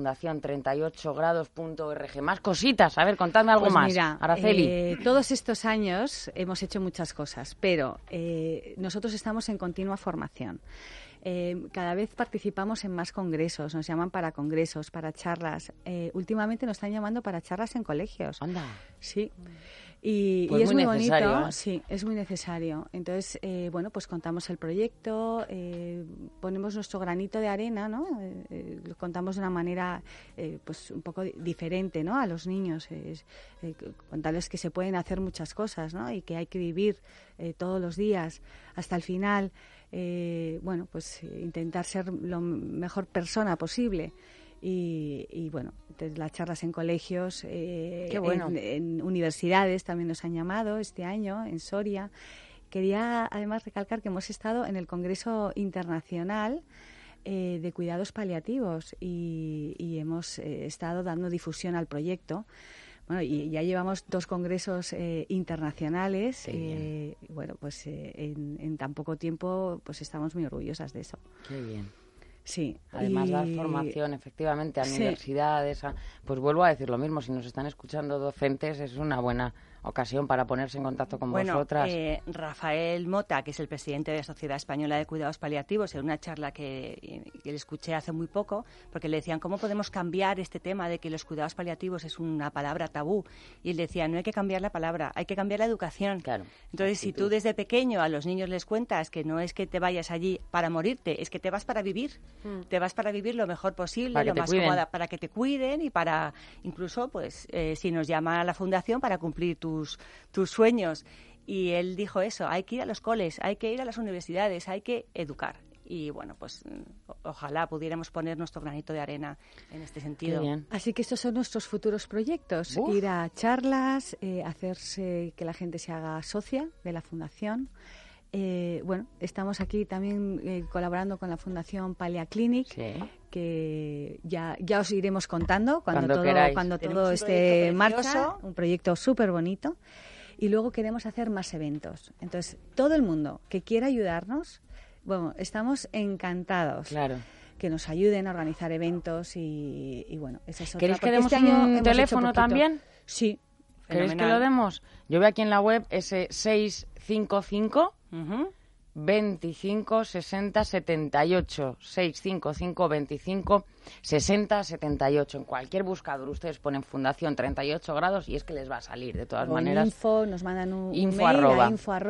fundacion38grados.org. Más cositas, a ver, contadme algo más. Mira, Araceli. Todos estos años hemos hecho muchas cosas, pero nosotros estamos en continua formación. Cada vez participamos en más congresos, nos llaman para congresos, para charlas. Últimamente nos están llamando para charlas en colegios. Anda. Sí. Y pues es muy bonito, ¿eh? Sí, es muy necesario. Entonces, bueno, pues contamos el proyecto, ponemos nuestro granito de arena, ¿no? Lo contamos de una manera, pues un poco diferente, ¿no? A los niños, contarles que se pueden hacer muchas cosas, ¿no? Y que hay que vivir todos los días hasta el final. Bueno, pues intentar ser lo mejor persona posible. Y bueno, las charlas en colegios, Qué bueno. en universidades también nos han llamado este año, en Soria. Quería además recalcar que hemos estado en el Congreso Internacional de Cuidados Paliativos y hemos estado dando difusión al proyecto. Bueno, y ya llevamos 2 congresos internacionales. Bueno, pues en tan poco tiempo pues estamos muy orgullosas de eso. Qué bien. Sí. Además, dar formación, efectivamente, a universidades. Pues vuelvo a decir lo mismo, si nos están escuchando docentes, es una buena ocasión para ponerse en contacto con vosotras. Rafael Mota, que es el presidente de la Sociedad Española de Cuidados Paliativos, en una charla que le escuché hace muy poco, porque le decían, ¿cómo podemos cambiar este tema de que los cuidados paliativos es una palabra tabú? Y él decía, no hay que cambiar la palabra, hay que cambiar la educación. Claro. Entonces, si tú desde pequeño a los niños les cuentas que no es que te vayas allí para morirte, es que te vas para vivir. Te vas para vivir lo mejor posible, lo más cómoda, para que te cuiden y para, incluso, pues, si nos llama a la fundación, para cumplir tus sueños. Y él dijo eso, hay que ir a los coles, hay que ir a las universidades, hay que educar. Y bueno, pues ojalá pudiéramos poner nuestro granito de arena en este sentido. Así que estos son nuestros futuros proyectos. Ir a charlas, hacerse que la gente se haga socia de la fundación. Bueno, estamos aquí también colaborando con la Fundación Paliaclinic, que ya os iremos contando cuando todo esté en marcha. Un proyecto súper bonito. Y luego queremos hacer más eventos. Entonces, todo el mundo que quiera ayudarnos, bueno, estamos encantados. Claro. Que nos ayuden a organizar eventos y bueno, esa es otra. ¿Queréis que demos un teléfono también? Sí. ¿Queréis que lo demos? Yo veo aquí en la web ese 655 25 60 78 655 25 60 78. En cualquier buscador ustedes ponen Fundación 38 grados y es que les va a salir de todas maneras. Nos mandan un mail a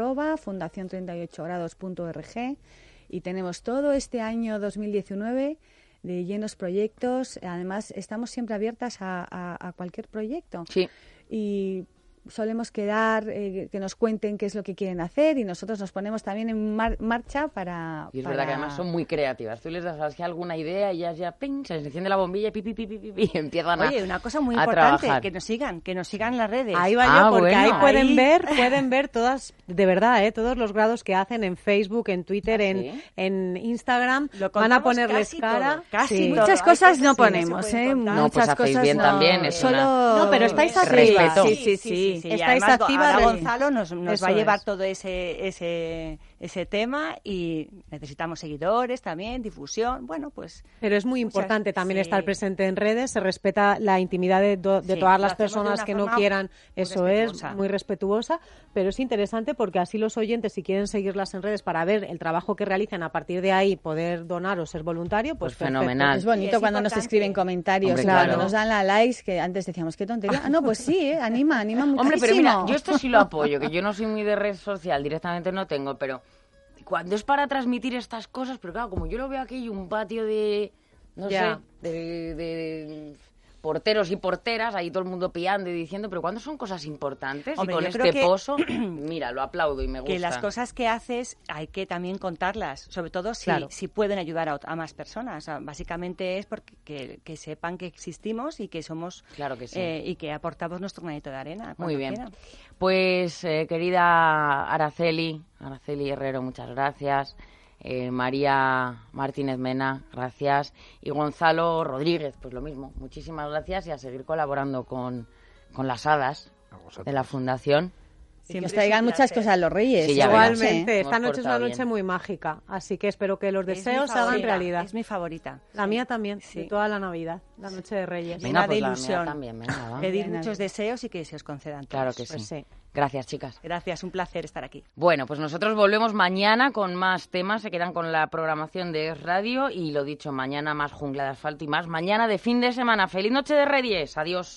info@fundacion38grados.org y tenemos todo este año 2019 de llenos proyectos. Además, estamos siempre abiertas a cualquier proyecto. Sí. Y solemos quedar, que nos cuenten qué es lo que quieren hacer y nosotros nos ponemos también en marcha para... Y es verdad que además son muy creativas. Tú les das así alguna idea y ya ping, se les enciende la bombilla y empiezan a empiezan una cosa muy importante, trabajar. Que nos sigan en las redes. Ahí va yo, porque ahí pueden ver todas, de verdad, todos los grados que hacen en Facebook, en Twitter, en Instagram. Van a ponerles cara. Casi muchas cosas no ponemos, No, pues hacéis bien también. No, pero estáis arriba. Sí. Estáis activas. Ahora Gonzalo nos va a llevar todo ese tema y necesitamos seguidores también, difusión. Bueno, pues. Pero es muy importante también estar presente en redes. Se respeta la intimidad de todas las personas que no quieran. Eso es muy respetuosa. Pero es interesante porque así los oyentes, si quieren seguirlas en redes para ver el trabajo que realizan, a partir de ahí poder donar o ser voluntario, pues fenomenal. Es bonito cuando nos escriben comentarios, cuando nos dan la likes, que antes decíamos qué tontería. No, pues sí, anima muchísimo. Hombre, pero mira, yo esto sí lo apoyo, que yo no soy muy de red social, directamente no tengo, pero cuando es para transmitir estas cosas, pero claro, como yo lo veo aquí, un patio de, no sé, de porteros y porteras, ahí todo el mundo pillando y diciendo, pero cuando son cosas importantes, hombre, y con este pozo, mira, lo aplaudo y me gusta. Que las cosas que haces hay que también contarlas, sobre todo si pueden ayudar a más personas. O sea, básicamente es porque que sepan que existimos y que somos, claro que sí. Y que aportamos nuestro granito de arena. Muy bien. Quieran. Pues, querida Araceli Herrero, muchas gracias. María Martínez Mena, gracias. Y Gonzalo Rodríguez, pues lo mismo. Muchísimas gracias y a seguir colaborando con las hadas de la Fundación. Que nos traigan muchas cosas los Reyes. Sí, igualmente, esta noche es una noche muy mágica, así que espero que los deseos se hagan realidad. Es mi favorita. La mía también, de toda la Navidad, la noche de Reyes. Venga, pues de ilusión. La mía también, venga, pedir muchos deseos y que se os concedan todos. Claro que sí. Gracias, chicas. Gracias, un placer estar aquí. Bueno, pues nosotros volvemos mañana con más temas, se quedan con la programación de Es Radio y lo dicho, mañana más Jungla de Asfalto y más, mañana de fin de semana. ¡Feliz noche de Reyes! Adiós.